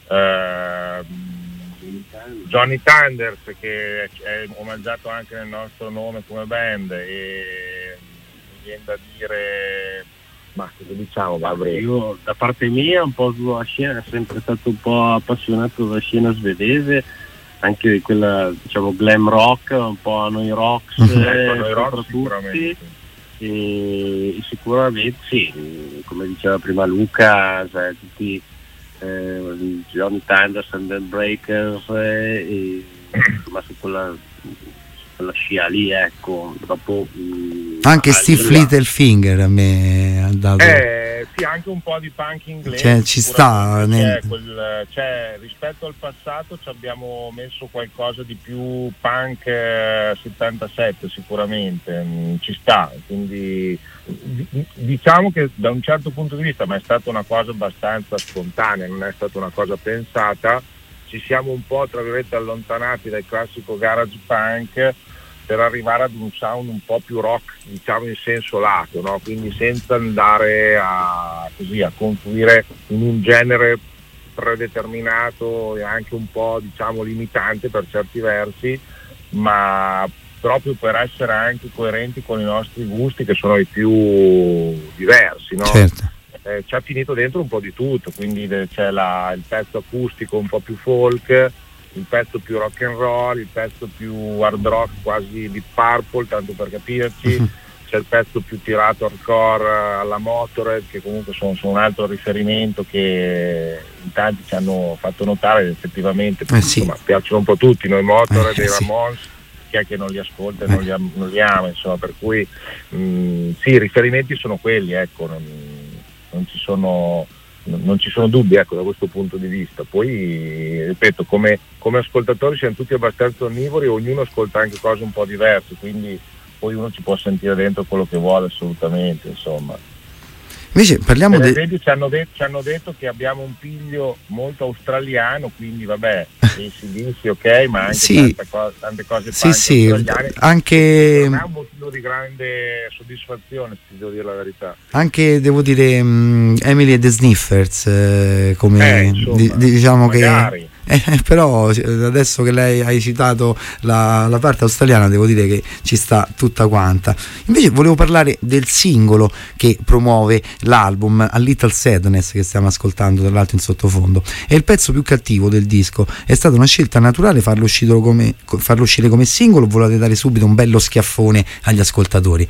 eh, Johnny Thunders, che è omaggiato anche nel nostro nome come band, e mi viene da dire, ma cosa diciamo Gabriele? Io da parte mia un po' sulla scena, sempre stato un po' appassionato della scena svedese, anche di quella diciamo glam rock, un po' a noi rocks, ecco, noi rock sicuramente. E, e sicuramente sì, come diceva prima Luca, cioè, tutti Eh, Johnny Thunders and the Breakers, eh, e, insomma su quella, su quella scia lì, ecco. Dopo mh, anche Steve Littlefinger a me ha dato eh, sì, anche un po' di punk inglese, cioè, ci sta nel... c'è quel, c'è, rispetto al passato ci abbiamo messo qualcosa di più punk eh, settantasette sicuramente, mh, ci sta, quindi diciamo che da un certo punto di vista, ma è stata una cosa abbastanza spontanea, non è stata una cosa pensata, ci siamo un po' tra virgolette allontanati dal classico garage punk per arrivare ad un sound un po' più rock, diciamo in senso lato, no? Quindi senza andare a così a confluire in un genere predeterminato e anche un po' diciamo limitante per certi versi, ma proprio per essere anche coerenti con i nostri gusti, che sono i più diversi, no? Certo. Eh, ci ha finito dentro un po' di tutto, quindi c'è la, il pezzo acustico un po' più folk, il pezzo più rock and roll, il pezzo più hard rock quasi di Purple, tanto per capirci, uh-huh. C'è il pezzo più tirato hardcore alla Motorhead, che comunque sono, sono un altro riferimento che in tanti ci hanno fatto notare, effettivamente eh sì. insomma, piacciono un po' tutti noi Motorhead e eh, i Ramones, sì. Chi è che non li ascolta e non, li am- non li ama, insomma, per cui mh, sì, i riferimenti sono quelli, ecco, non, non ci sono non ci sono dubbi, ecco, da questo punto di vista. Poi ripeto, come, come ascoltatori siamo tutti abbastanza onnivori, ognuno ascolta anche cose un po' diverse, quindi poi uno ci può sentire dentro quello che vuole assolutamente, insomma. Invece parliamo per de... esempio ci hanno, de- ci hanno detto che abbiamo un piglio molto australiano, quindi vabbè, sì, sì, sì, ok, ma anche sì. tante, co- tante cose sì, sì, australiane, anche non è un motivo di grande soddisfazione, se devo dire la verità. Anche devo dire um, Emily e the Sniffers, eh, come eh, insomma, di- diciamo magari. che eh, però adesso che lei hai citato la, la parte australiana, devo dire che ci sta tutta quanta. Invece volevo parlare del singolo che promuove l'album, A Little Sadness, che stiamo ascoltando tra l'altro in sottofondo. È il pezzo più cattivo del disco. È stata una scelta naturale farlo uscire come, farlo uscire come singolo, o volete dare subito un bello schiaffone agli ascoltatori?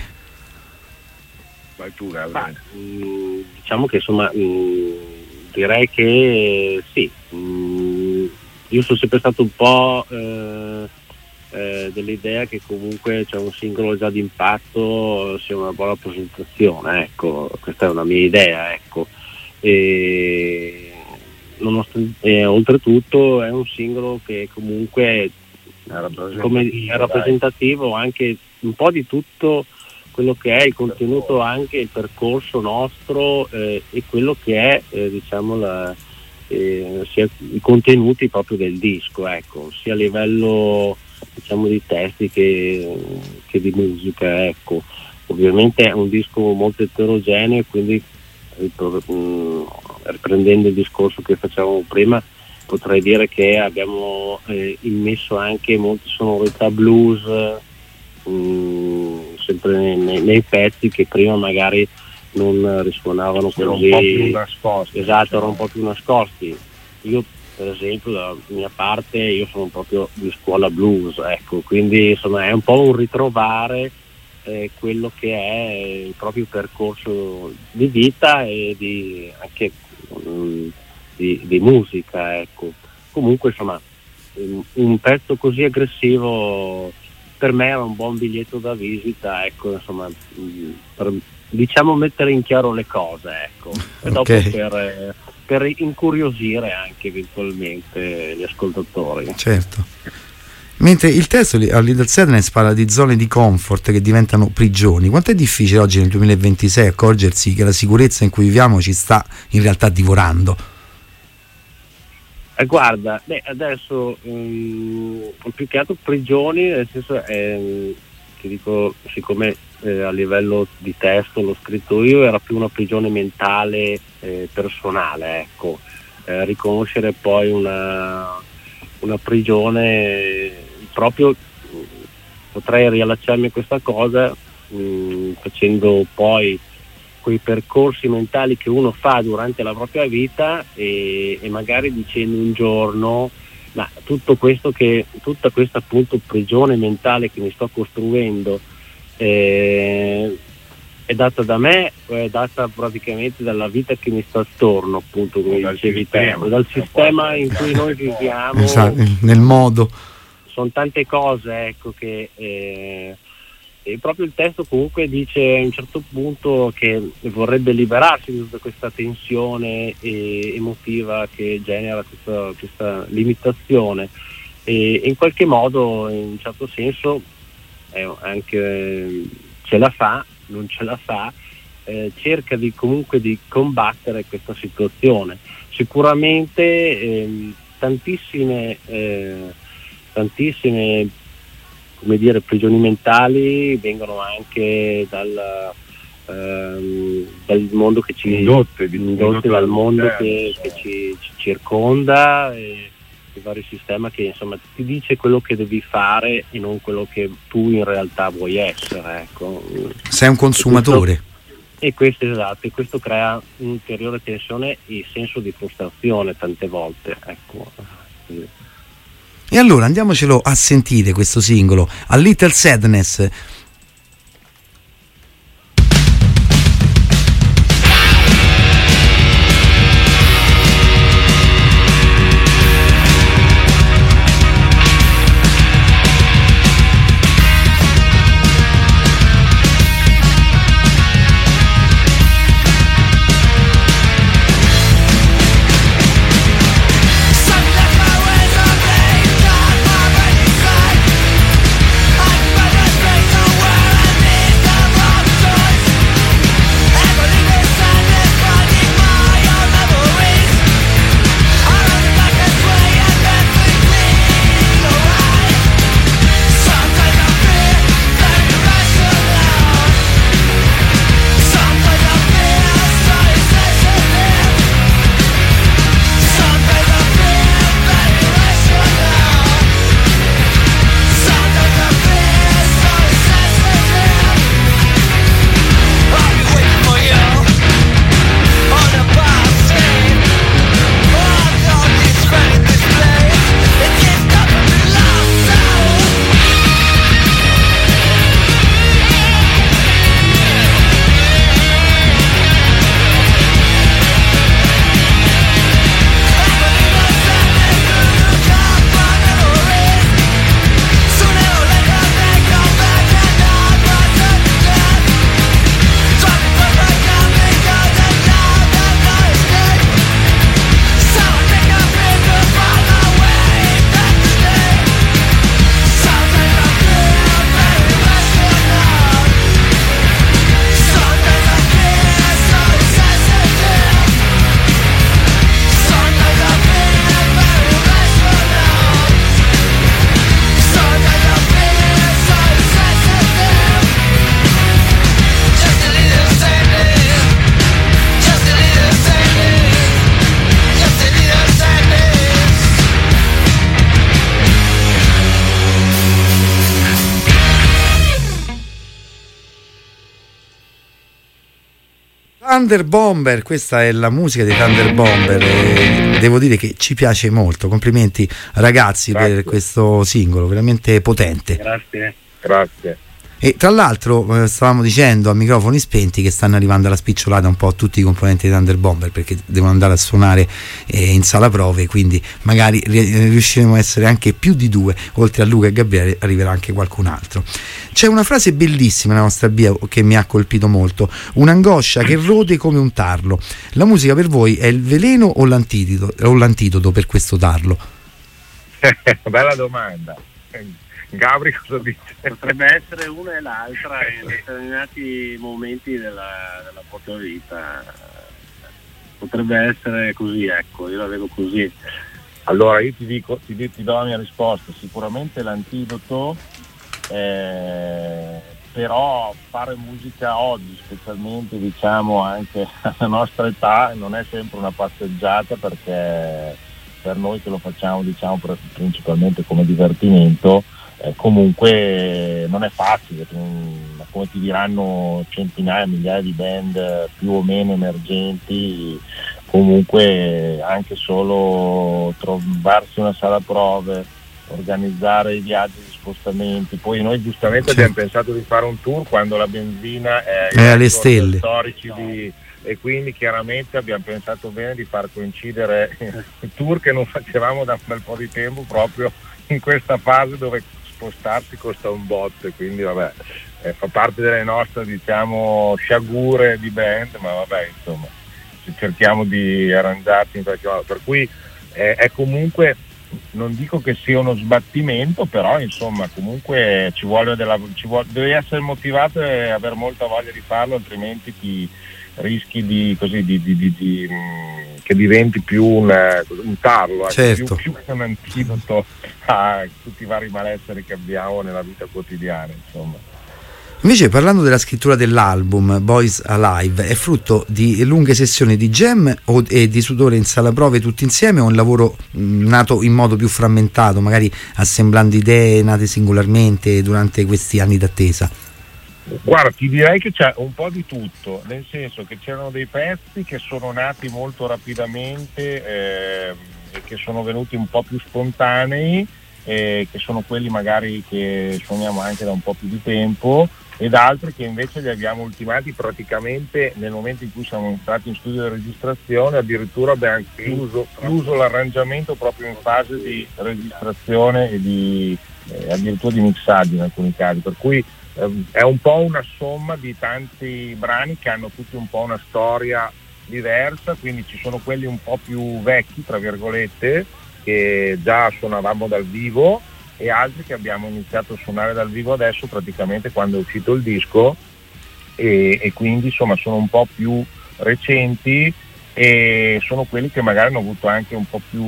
Vai tu, Ma, mh, diciamo che insomma mh, direi che sì, mh, io sono sempre stato un po' eh, eh, dell'idea che comunque c'è un singolo già d'impatto sia una buona presentazione, ecco, questa è una mia idea, ecco. e, nonostante, e oltretutto è un singolo che comunque è rappresentativo, come, è rappresentativo anche un po' di tutto quello che è il contenuto, anche il percorso nostro eh, e quello che è eh, diciamo la, eh, sia i contenuti proprio del disco, ecco, sia a livello diciamo di testi che, che di musica, ecco. Ovviamente è un disco molto eterogeneo, quindi riprendendo il discorso che facevamo prima, potrei dire che abbiamo eh, immesso anche molte sonorità blues mh, sempre nei, nei, nei pezzi che prima magari non risuonavano così, un po' più nascosti. Esatto, erano un po' più nascosti. Io per esempio dalla mia parte io sono proprio di scuola blues, ecco, quindi insomma è un po' un ritrovare eh, quello che è il proprio percorso di vita e di anche mh, di, di musica, ecco. Comunque insomma un, un pezzo così aggressivo per me era un buon biglietto da visita, ecco, insomma mh, per, diciamo mettere in chiaro le cose, ecco, e dopo Okay. per, per incuriosire anche eventualmente gli ascoltatori. Certo. Mentre il testo a Little Sadness parla di zone di comfort che diventano prigioni. Quanto è difficile oggi nel duemilaventisei accorgersi che la sicurezza in cui viviamo ci sta in realtà divorando? Eh, guarda, beh, adesso um, più che altro prigioni, nel senso eh, ti dico, siccome eh, a livello di testo l'ho scritto io, era più una prigione mentale eh, personale, ecco. Eh, riconoscere poi una, una prigione proprio, potrei riallacciarmi a questa cosa mh, facendo poi quei percorsi mentali che uno fa durante la propria vita e, e magari dicendo un giorno ma tutto questo che tutta questa appunto prigione mentale che mi sto costruendo eh, è data da me o è data praticamente dalla vita che mi sta attorno, appunto come dal dicevi te, sistema, dal sistema in cui noi viviamo. Esatto, nel modo. Sono tante cose, ecco, che eh, e proprio il testo comunque dice a un certo punto che vorrebbe liberarsi di tutta questa tensione eh, emotiva che genera questa, questa limitazione e, e in qualche modo, in un certo senso, eh, anche ce la fa, non ce la fa, eh, cerca di comunque di combattere questa situazione. Sicuramente eh, tantissime eh, tantissime come dire prigioni mentali vengono anche dal, ehm, dal mondo che ci indotte, indotte dal mondo che, che ci, ci circonda e il vario sistema che insomma ti dice quello che devi fare e non quello che tu in realtà vuoi essere, ecco. Sei un consumatore. E questo, esatto, e questo crea un'ulteriore tensione e senso di frustrazione tante volte, ecco. E allora andiamocelo a sentire questo singolo, A Little Sadness. Some Thunder Bomber, questa è la musica dei Thunder Bomber e devo dire che ci piace molto. Complimenti ragazzi. Grazie. Per questo singolo veramente potente. Grazie. Grazie. E tra l'altro eh, stavamo dicendo a microfoni spenti che stanno arrivando alla spicciolata un po' tutti i componenti di Thunder Bomber, perché devono andare a suonare eh, in sala prove, quindi magari riusciremo a essere anche più di due. Oltre a Luca e Gabriele arriverà anche qualcun altro. C'è una frase bellissima nella nostra bio che mi ha colpito molto: un'angoscia che rode come un tarlo. La musica per voi è il veleno o l'antidoto, o l'antidoto per questo tarlo? Bella domanda. Gabri cosa dice? Potrebbe essere una e l'altra in determinati momenti della, della propria vita, potrebbe essere così, ecco, io la vedo così. Allora io ti dico, ti, ti do la mia risposta: sicuramente l'antidoto, eh, però fare musica oggi, specialmente diciamo anche alla nostra età, non è sempre una passeggiata, perché per noi che lo facciamo diciamo principalmente come divertimento, Eh, comunque non è facile, ma come ti diranno centinaia, migliaia di band più o meno emergenti, comunque anche solo trovarsi una sala prove, organizzare i viaggi di spostamenti. Poi noi giustamente sì. abbiamo pensato di fare un tour quando la benzina è, è alle stelle storici di, e quindi chiaramente abbiamo pensato bene di far coincidere il tour che non facevamo da un bel po' di tempo proprio in questa fase dove spostarsi costa un botto, quindi vabbè, eh, fa parte delle nostre diciamo sciagure di band, ma vabbè, insomma cerchiamo di arrangiarci in qualche modo, per cui eh, è comunque, non dico che sia uno sbattimento, però insomma comunque ci vuole della, ci vuole, devi essere motivato e aver molta voglia di farlo, altrimenti ti rischi di così di, di, di, di mh, che diventi più un, un tarlo, eh, certo. più, più che un antidoto a tutti i vari malesseri che abbiamo nella vita quotidiana, insomma. Invece, parlando della scrittura dell'album Boys Alive, è frutto di lunghe sessioni di jam o, e di sudore in sala prove tutti insieme, o un lavoro mh, nato in modo più frammentato, magari assemblando idee nate singolarmente durante questi anni d'attesa? Guarda, ti direi che c'è un po' di tutto, nel senso che c'erano dei pezzi che sono nati molto rapidamente eh, e che sono venuti un po' più spontanei, eh, che sono quelli magari che suoniamo anche da un po' più di tempo, ed altri che invece li abbiamo ultimati praticamente nel momento in cui siamo entrati in studio di registrazione, addirittura abbiamo chiuso, chiuso l'arrangiamento proprio in fase di registrazione e di eh, addirittura di mixaggio in alcuni casi, per cui è un po' una somma di tanti brani che hanno tutti un po' una storia diversa, quindi ci sono quelli un po' più vecchi, tra virgolette, che già suonavamo dal vivo, e altri che abbiamo iniziato a suonare dal vivo adesso, praticamente quando è uscito il disco, e, e quindi insomma sono un po' più recenti, e sono quelli che magari hanno avuto anche un po' più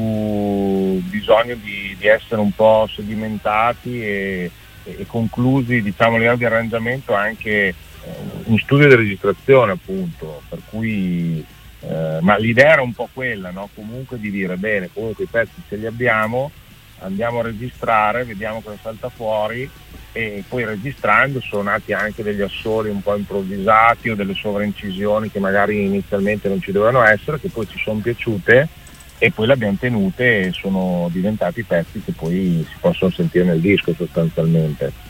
bisogno di, di essere un po' sedimentati e e conclusi, diciamo, a livello di arrangiamento anche eh, in studio di registrazione, appunto, per cui eh, ma l'idea era un po' quella, no? Comunque di dire bene, comunque i pezzi ce li abbiamo, andiamo a registrare, vediamo cosa salta fuori, e poi registrando sono nati anche degli assoli un po' improvvisati o delle sovraincisioni che magari inizialmente non ci dovevano essere, che poi ci sono piaciute e poi le abbiamo tenute e sono diventati pezzi che poi si possono sentire nel disco sostanzialmente.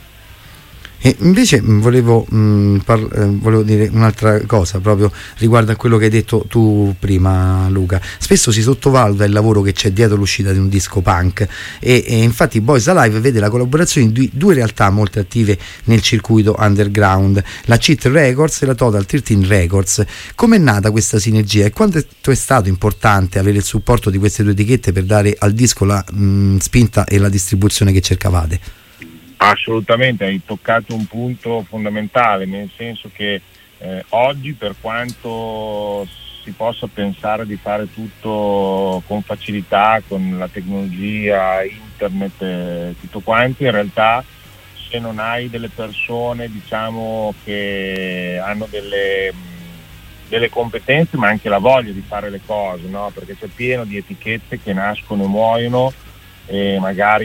E invece volevo, mh, par- eh, volevo dire un'altra cosa proprio riguardo a quello che hai detto tu prima, Luca. Spesso si sottovaluta il lavoro che c'è dietro l'uscita di un disco punk e, e infatti Boys Alive vede la collaborazione di due realtà molto attive nel circuito underground, la Cheat Records e la Total tredici Records. Com'è nata questa sinergia e quanto è stato importante avere il supporto di queste due etichette per dare al disco la mh, spinta e la distribuzione che cercavate? Assolutamente, hai toccato un punto fondamentale, nel senso che eh, oggi, per quanto si possa pensare di fare tutto con facilità, con la tecnologia, internet, eh, tutto quanto, in realtà se non hai delle persone, diciamo, che hanno delle, delle competenze ma anche la voglia di fare le cose, no? Perché c'è pieno di etichette che nascono e muoiono e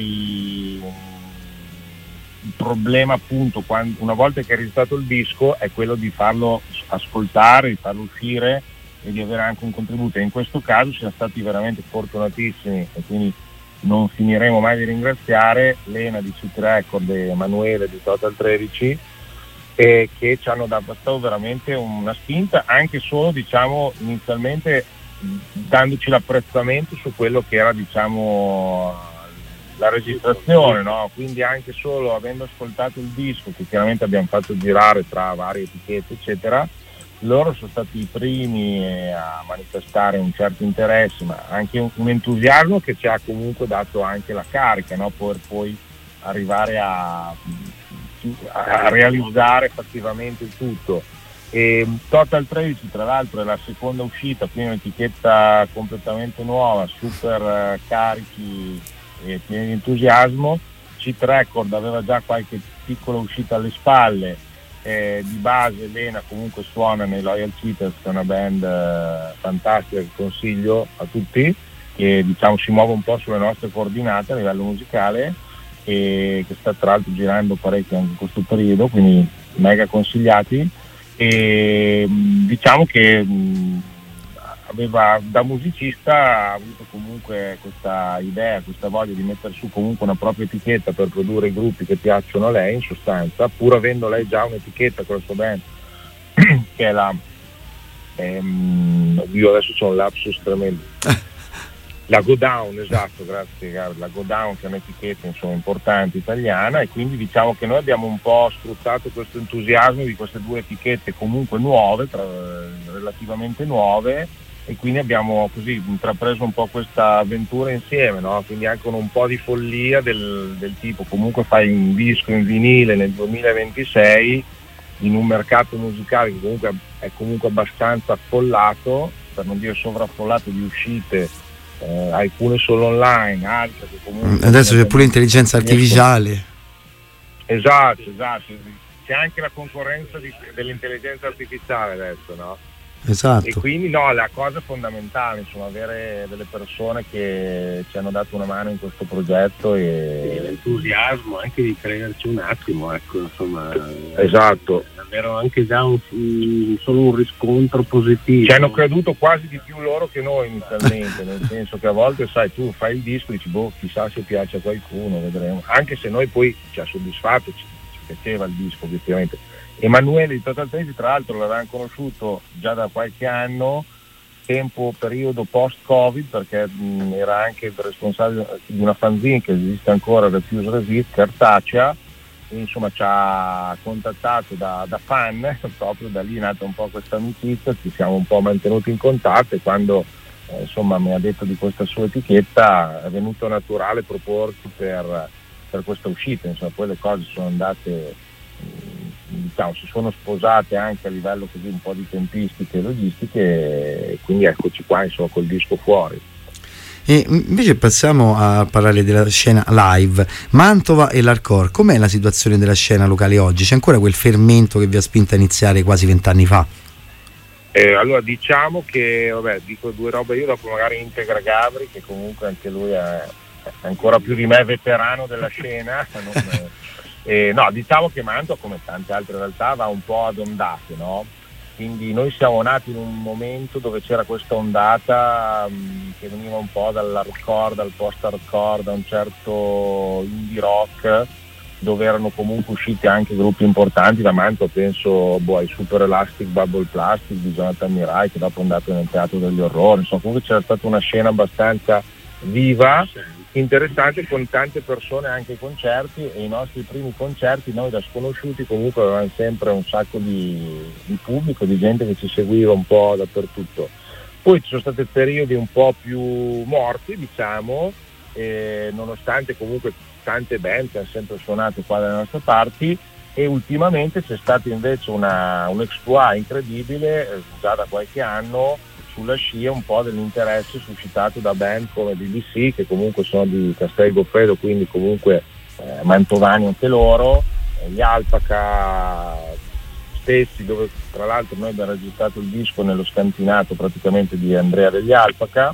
magari il problema, appunto, quando, una volta che è registrato il disco, è quello di farlo ascoltare, di farlo uscire e di avere anche un contributo. E in questo caso siamo stati veramente fortunatissimi e quindi non finiremo mai di ringraziare Lena di City Record e Emanuele di Total tredici, eh, che ci hanno dato veramente una spinta, anche solo diciamo inizialmente dandoci l'apprezzamento su quello che era diciamo la registrazione, no? Quindi anche solo avendo ascoltato il disco, che chiaramente abbiamo fatto girare tra varie etichette eccetera, loro sono stati i primi a manifestare un certo interesse, ma anche un, un entusiasmo che ci ha comunque dato anche la carica, no? Per poi arrivare a, a realizzare fattivamente il tutto. E Total tredici tra l'altro è la seconda uscita, quindi un'etichetta completamente nuova, super eh, carichi e pieni di entusiasmo. City Record aveva già qualche piccola uscita alle spalle, eh, di base Lena comunque suona nei Loyal Cheaters, che è una band eh, fantastica che consiglio a tutti, che diciamo si muove un po' sulle nostre coordinate a livello musicale e che sta tra l'altro girando parecchio anche in questo periodo, quindi mega consigliati. E diciamo che mh, aveva da musicista ha avuto comunque questa idea, questa voglia di mettere su comunque una propria etichetta per produrre i gruppi che piacciono a lei in sostanza, pur avendo lei già un'etichetta con la sua band che è la ehm, io adesso c'ho un lapsus tremendo la Go Down, esatto, grazie Gary, la Go Down, che è un'etichetta insomma importante italiana, e quindi diciamo che noi abbiamo un po' sfruttato questo entusiasmo di queste due etichette comunque nuove, tra, relativamente nuove, e quindi abbiamo così intrapreso un po' questa avventura insieme, no? Quindi anche con un po' di follia del, del tipo comunque fai un disco in vinile nel duemilaventisei in un mercato musicale che comunque è comunque abbastanza affollato, per non dire sovraffollato di uscite, eh, alcune solo online, altre che comunque adesso c'è pure l'intelligenza artificiale. Esatto, esatto, c'è anche la concorrenza di, dell'intelligenza artificiale adesso, no? Esatto. E quindi no, la cosa fondamentale, insomma, avere delle persone che ci hanno dato una mano in questo progetto e l'entusiasmo anche di crederci un attimo, ecco, insomma. Esatto. Davvero anche già un, un, solo un riscontro positivo. Ci hanno creduto quasi di più loro che noi inizialmente, nel senso che a volte sai tu fai il disco e dici boh, chissà se piace a qualcuno, vedremo. Anche se noi poi ci ha soddisfatto, ci, ci piaceva il disco obiettivamente. Emanuele di Total tredici tra l'altro l'avevamo conosciuto già da qualche anno, tempo periodo post-Covid, perché mh, era anche il responsabile di una fanzine che esiste ancora, Refuse Resist, Cartacea, e insomma ci ha contattato da, da fan, proprio da lì è nata un po' questa amicizia, ci siamo un po' mantenuti in contatto, e quando eh, insomma mi ha detto di questa sua etichetta è venuto naturale proporsi per, per questa uscita, insomma poi le cose sono andate, diciamo, si sono sposate anche a livello così un po' di tempistiche e logistiche, e quindi eccoci qua insomma col disco fuori. E invece passiamo a parlare della scena live. Mantova e l'hardcore, com'è la situazione della scena locale oggi? C'è ancora quel fermento che vi ha spinto a iniziare quasi vent'anni fa? Eh, allora diciamo che, vabbè, dico due robe io, dopo magari integra Gabri, che comunque anche lui è, è ancora più di me veterano della scena. Non, eh, no, diciamo che Mantova, come tante altre realtà, va un po' ad ondate, no? Quindi noi siamo nati in un momento dove c'era questa ondata mh, che veniva un po' dall'hardcore, dal post-hardcore, da un certo indie rock, dove erano comunque usciti anche gruppi importanti. Da Mantova penso boh, ai Super Elastic Bubble Plastic di Jonathan Mirai, che dopo è andato nel Teatro degli Orrori. Insomma, comunque c'era stata una scena abbastanza viva, interessante, con tante persone anche ai concerti, e i nostri primi concerti noi da sconosciuti comunque avevamo sempre un sacco di, di pubblico, di gente che ci seguiva un po' dappertutto. Poi ci sono stati periodi un po' più morti, diciamo, eh, nonostante comunque tante band che hanno sempre suonato qua dalle nostre parti, e ultimamente c'è stato invece una, un exploit incredibile, eh, già da qualche anno, sulla scia un po' dell'interesse suscitato da band come B B C, che comunque sono di Castel Goffredo, quindi comunque eh, mantovani anche loro, eh, gli Alpaca stessi, dove tra l'altro noi abbiamo registrato il disco nello scantinato praticamente di Andrea degli Alpaca,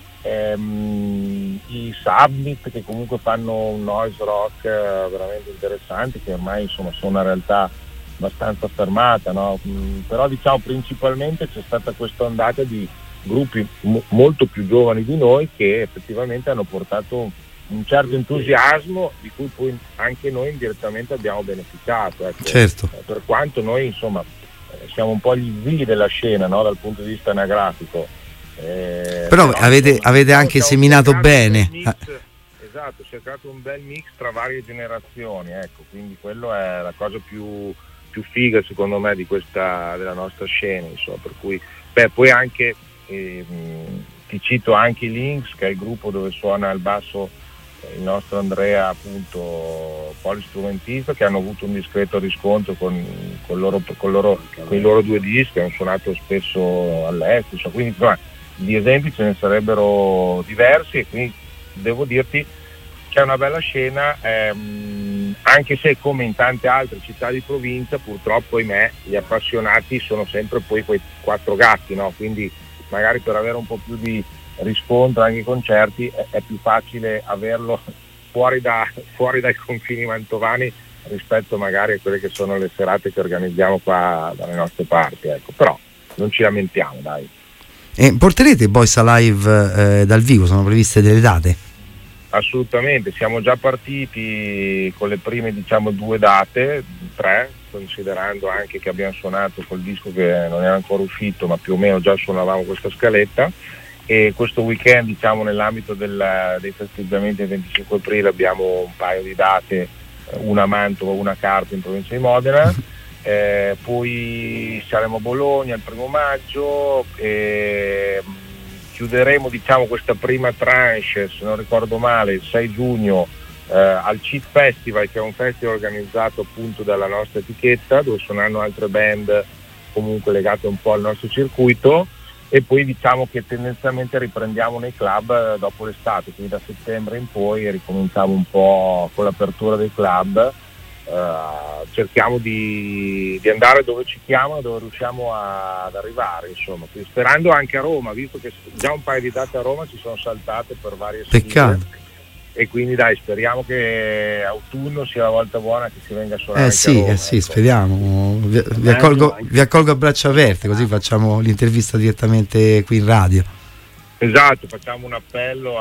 ehm, i Submit, che comunque fanno un noise rock eh, veramente interessante, che ormai insomma sono una realtà abbastanza fermata, no? Mm, però diciamo principalmente c'è stata questa ondata di gruppi mo- molto più giovani di noi che effettivamente hanno portato un certo entusiasmo di cui poi anche noi indirettamente abbiamo beneficiato, ecco. Certo. Eh, per quanto noi insomma eh, siamo un po' gli zii della scena, no? Dal punto di vista anagrafico, eh, Però, però avete, insomma, avete anche siamo seminato cercati un bene. bel mix, esatto, si è creato un bel mix tra varie generazioni, ecco, quindi quello è la cosa più, più figa secondo me di questa, della nostra scena, insomma, per cui beh, poi anche eh, ti cito anche i Lynx, che è il gruppo dove suona al basso il nostro Andrea, appunto polistrumentista, che hanno avuto un discreto riscontro con, con, loro, con, loro, con i loro due dischi, hanno suonato spesso all'estero, cioè, quindi insomma, di esempi ce ne sarebbero diversi e quindi devo dirti che è una bella scena, ehm, anche se come in tante altre città di provincia purtroppo ahimè gli appassionati sono sempre poi quei quattro gatti, no? Quindi magari per avere un po' più di riscontro anche ai concerti è, è più facile averlo fuori, da, fuori dai confini mantovani rispetto magari a quelle che sono le serate che organizziamo qua dalle nostre parti, ecco. Però non ci lamentiamo, dai. E porterete Boys Alive eh, dal vivo? Sono previste delle date? Assolutamente, siamo già partiti con le prime diciamo due date, tre, considerando anche che abbiamo suonato col disco che non era ancora uscito, ma più o meno già suonavamo questa scaletta. E questo weekend, diciamo, nell'ambito del, dei festeggiamenti del venticinque aprile abbiamo un paio di date, una a Mantova, una a Carpi in provincia di Modena, eh, poi saremo a Bologna il primo maggio e chiuderemo diciamo questa prima tranche, se non ricordo male, il sei giugno eh, al Cheat Festival, che è un festival organizzato appunto dalla nostra etichetta, dove suonano altre band comunque legate un po' al nostro circuito. E poi diciamo che tendenzialmente riprendiamo nei club dopo l'estate, quindi da settembre in poi ricominciamo un po' con l'apertura dei club, uh, cerchiamo di, di andare dove ci chiamano, dove riusciamo a, ad arrivare, insomma, quindi sperando anche a Roma, visto che già un paio di date a Roma ci sono saltate per varie sfide. Peccato. E quindi dai, speriamo che autunno sia la volta buona che si venga a suonare Eh anche sì, a Roma, eh sì, ecco. speriamo. Vi, vi, accolgo, vi accolgo a braccia aperte, così facciamo l'intervista direttamente qui in radio. Esatto, facciamo un appello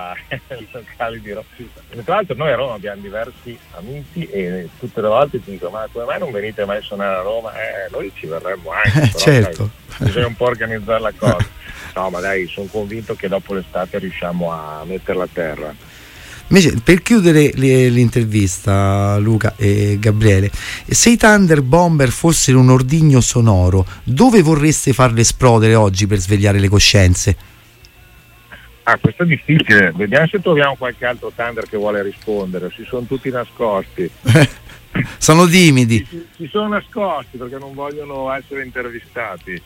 ai locali di Roma. Tra l'altro noi a Roma abbiamo diversi amici e tutte le volte ti dico: ma come mai non venite mai a suonare a Roma? Eh, noi ci verremmo anche, Eh, però certo. dai, bisogna un po' organizzare la cosa. No, ma dai, sono convinto che dopo l'estate riusciamo a metterla a terra. Invece, per chiudere le- l'intervista, Luca e Gabriele, se i Thunder Bomber fossero un ordigno sonoro, dove vorreste farle esplodere oggi per svegliare le coscienze? Ah, questo è difficile, vediamo se troviamo qualche altro Thunder che vuole rispondere, si sono tutti nascosti. Sono timidi. Si, si sono nascosti perché non vogliono essere intervistati.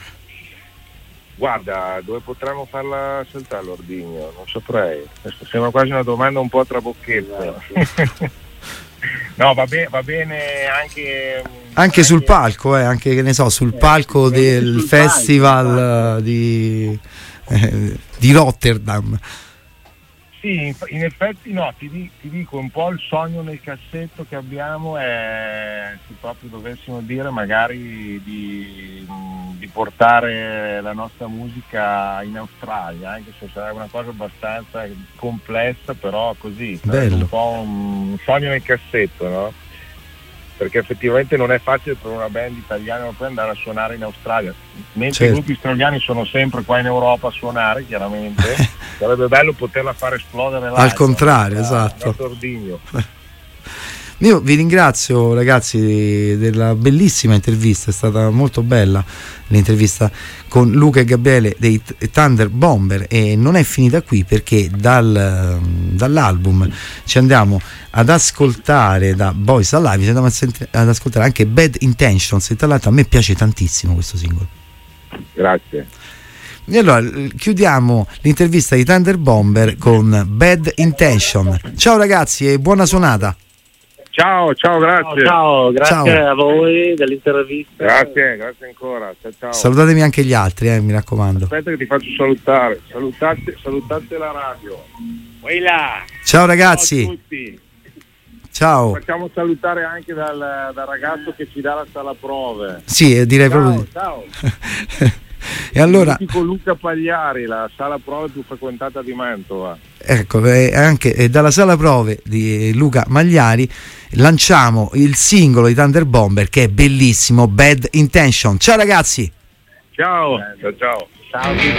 Guarda, dove potremmo farla saltare l'ordigno? Non saprei. Questa sembra quasi una domanda un po' trabocchetto. No, va, be- va bene anche... Anche sul palco, eh, anche che ne so, sul palco del sul festival eh, di, eh, di Rotterdam. Sì, in, in effetti no, ti, di- ti dico un po' il sogno nel cassetto che abbiamo è, se proprio dovessimo dire, magari di, di portare la nostra musica in Australia, anche se sarà una cosa abbastanza complessa, però così, sarebbe Bello. un po' un sogno nel cassetto, no? Perché effettivamente non è facile per una band italiana poi andare a suonare in Australia, mentre Certo. i gruppi australiani sono sempre qua in Europa a suonare, chiaramente sarebbe bello poterla fare esplodere là, Al contrario, no? esatto. Da Tordigno. Io vi ringrazio ragazzi della bellissima intervista, è stata molto bella l'intervista con Luca e Gabriele dei T- Thunder Bomber, e non è finita qui, perché dal, dall'album ci andiamo ad ascoltare, da Boys Alive ci andiamo a sent- ad ascoltare anche Bad Intentions, e tra l'altro a me piace tantissimo questo singolo. Grazie. E allora l- chiudiamo l'intervista di Thunder Bomber con Bad Intention. Ciao ragazzi e buona suonata. Ciao, ciao, grazie. Ciao, grazie Ciao. a voi dell'intervista. Grazie, grazie ancora. Ciao, ciao. Salutatemi anche gli altri, eh, mi raccomando. Aspetta che ti faccio salutare. Salutate, salutate la radio. Ehi là. Ciao ragazzi. Ciao a tutti. Ciao. Facciamo salutare anche dal, dal ragazzo che ci dà la sala prove. Sì, direi ciao, proprio. Ciao. E allora, con Luca Pagliari, la sala prove più frequentata di Mantova. Ecco, eh, anche eh, dalla sala prove di Luca Magliari lanciamo il singolo di Thunder Bomber che è bellissimo, Bad Intention. Ciao ragazzi. Ciao. Ciao ciao. Ciao a tutti.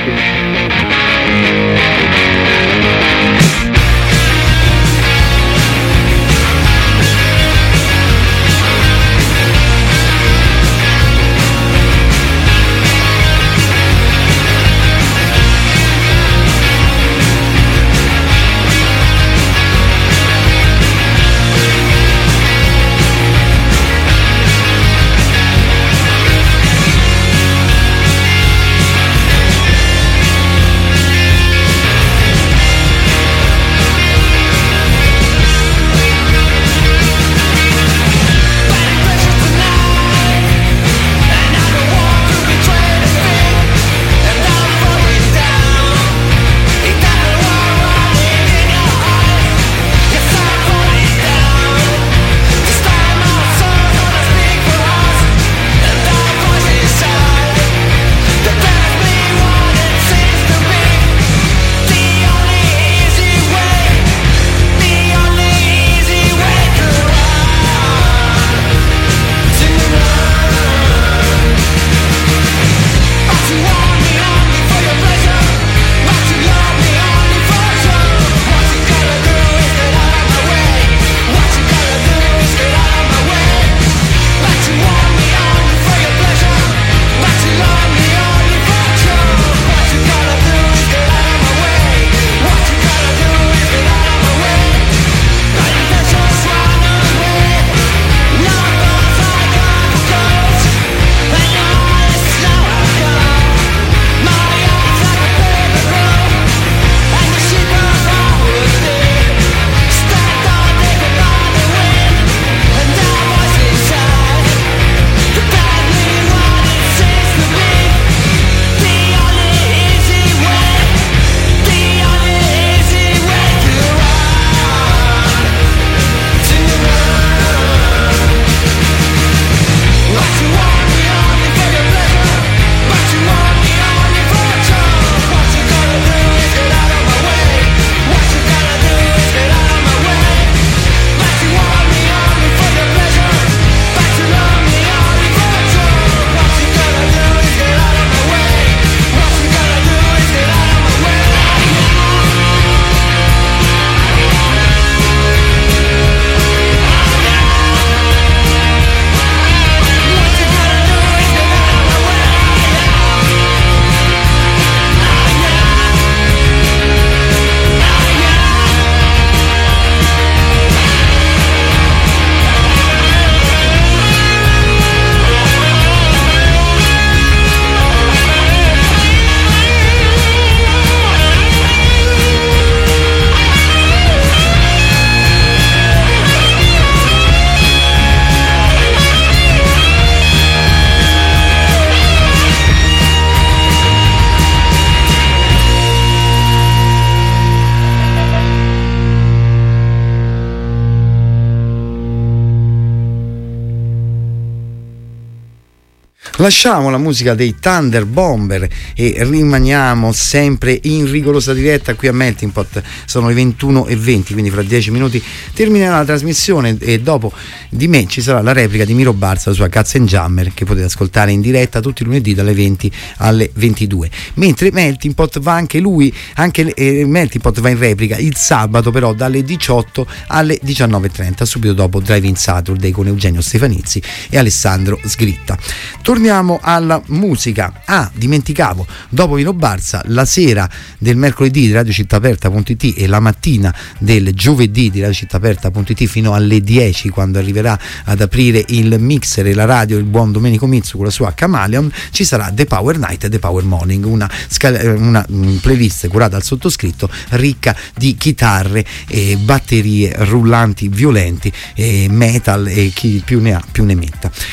Lasciamo la musica dei Thunder Bomber e rimaniamo sempre in rigorosa diretta qui a Melting Pot. Sono le ventuno e venti, quindi fra dieci minuti terminerà la trasmissione e dopo di me ci sarà la replica di Miro Barza sua Katzenjammer, che potete ascoltare in diretta tutti i lunedì dalle venti alle ventidue. Mentre Melting Pot va anche lui, anche eh, Melting Pot va in replica il sabato però dalle diciotto alle diciannove e trenta, subito dopo Drive-In Saturday con Eugenio Stefanizzi e Alessandro Sgritta. Torniamo alla musica. Ah, dimenticavo, dopo Miro Barza, la sera del mercoledì di Radio Città Aperta punto it e la mattina del giovedì di Radio Città Aperta punto it fino alle dieci, quando arriverà ad aprire il mixer e la radio il buon Domenico Mizzu con la sua Chameleon, ci sarà The Power Night e The Power Morning, una, una playlist curata dal sottoscritto ricca di chitarre e batterie rullanti violenti e metal e chi più ne ha più ne metta.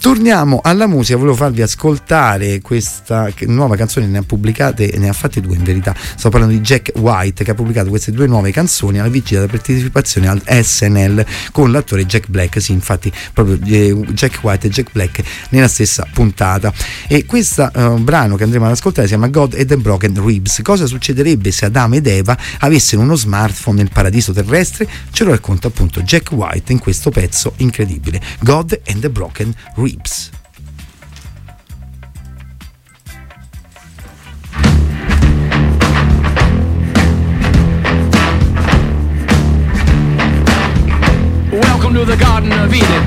Torniamo alla musica, volevo farvi ascoltare questa nuova canzone, ne ha pubblicate, ne ha fatte due in verità. Sto parlando di Jack White, che ha pubblicato queste due nuove canzoni alla vigilia della partecipazione al S N L con l'attore Jack Black. Sì, infatti proprio eh, Jack White e Jack Black nella stessa puntata. E questo uh, brano che andremo ad ascoltare si chiama God and the Broken Ribs. Cosa succederebbe se Adamo ed Eva avessero uno smartphone nel paradiso terrestre? Ce lo racconta appunto Jack White in questo pezzo incredibile, God and the Broken Ribs. Welcome to the Garden of Eden.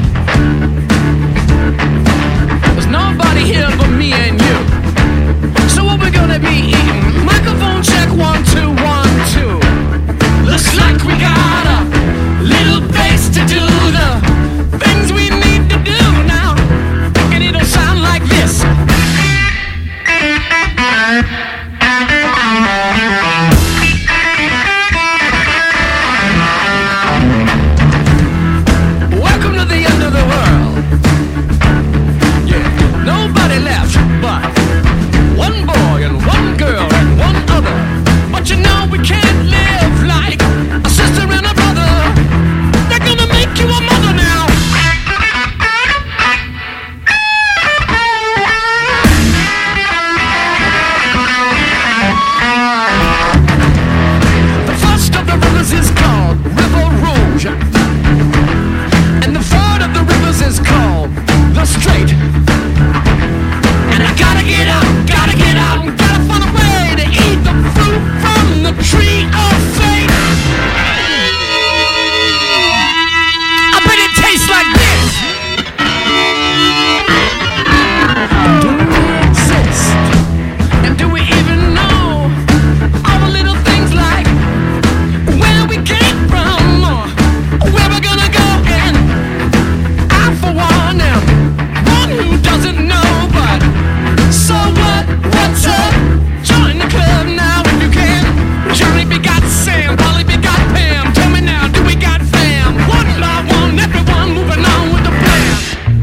There's nobody here but me and you. So what we're gonna be eating? Microphone check, one, two, one, two. Looks like we got a little place to do the things we need to do now. And it'll sound like this. Welcome to the end of the world. Yeah, nobody left but one boy and one girl and one other. But you know we can't live like a sister and a brother. They're gonna make you a mother now. The first of the rivers is called River Rouge, and the third of the rivers is called the Strait. And I gotta get out, gotta get out, and gotta find a way to eat the fruit from the tree of fate. I bet it tastes like this. Do we exist? And do we even know all the little things like where we came from or where we're gonna go? And I for one am one who doesn't know, but so what? What's up? Join the club now if you can. Johnny begot Sam, Polly begot Pam. Tell me now, do we got fam? One by one, everyone moving on with the plan.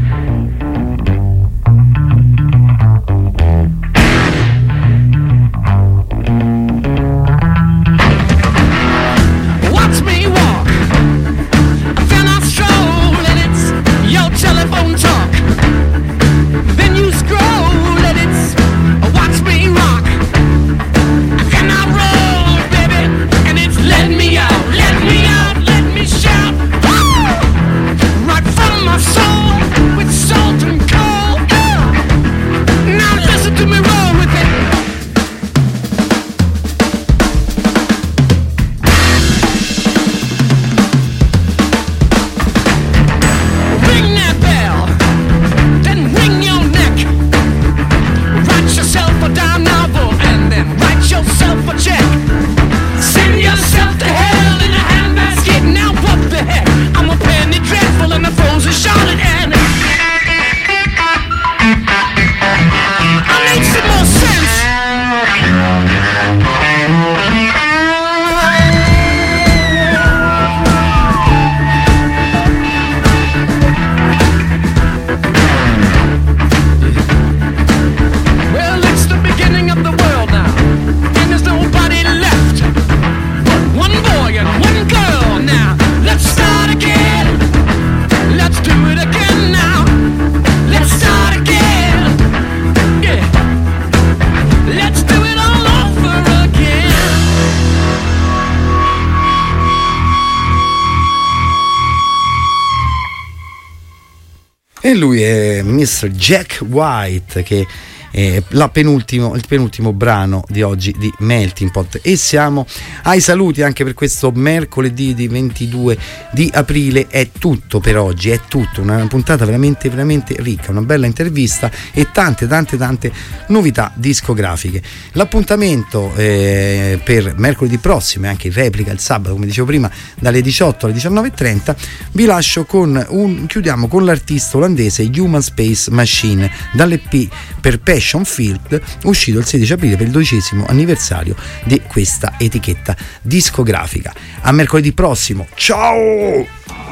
Watch me walk, then I stroll, and it's your telephone talk. Then you scroll, and it's watch me rock. Then I roll, baby, and it's let me out, let me out, let me shout. Woo! Right from my soul, with salt and coal. Yeah. Now listen to me roll with it. Ring that bell, then ring your neck. Write yourself a dime novel and then write yourself a check. Send yourself to hell in a handbasket. Now what the heck? I'm a penny dreadful and a frozen Charlotte and I need some more sense. Well, it's the beginning of the world now, and there's nobody left but one boy and one girl. Now let's start again. Let's do it again now. Let's start again. Yeah. Let's do it all over again. E lui è mister Jack White, che è la penultimo, il penultimo brano di oggi di Melting Pot. E siamo ai saluti anche per questo mercoledì di ventidue di aprile. È tutto per oggi, è tutto, una puntata veramente veramente ricca, una bella intervista e tante tante tante novità discografiche. L'appuntamento eh, per mercoledì prossimo e anche in replica il sabato, come dicevo prima, dalle diciotto alle diciannove e trenta. Vi lascio con un chiudiamo con l'artista olandese Human Space Machine dall'E P Perpetual Field, uscito il sedici aprile per il dodicesimo anniversario di questa etichetta discografica. A mercoledì prossimo, ciao!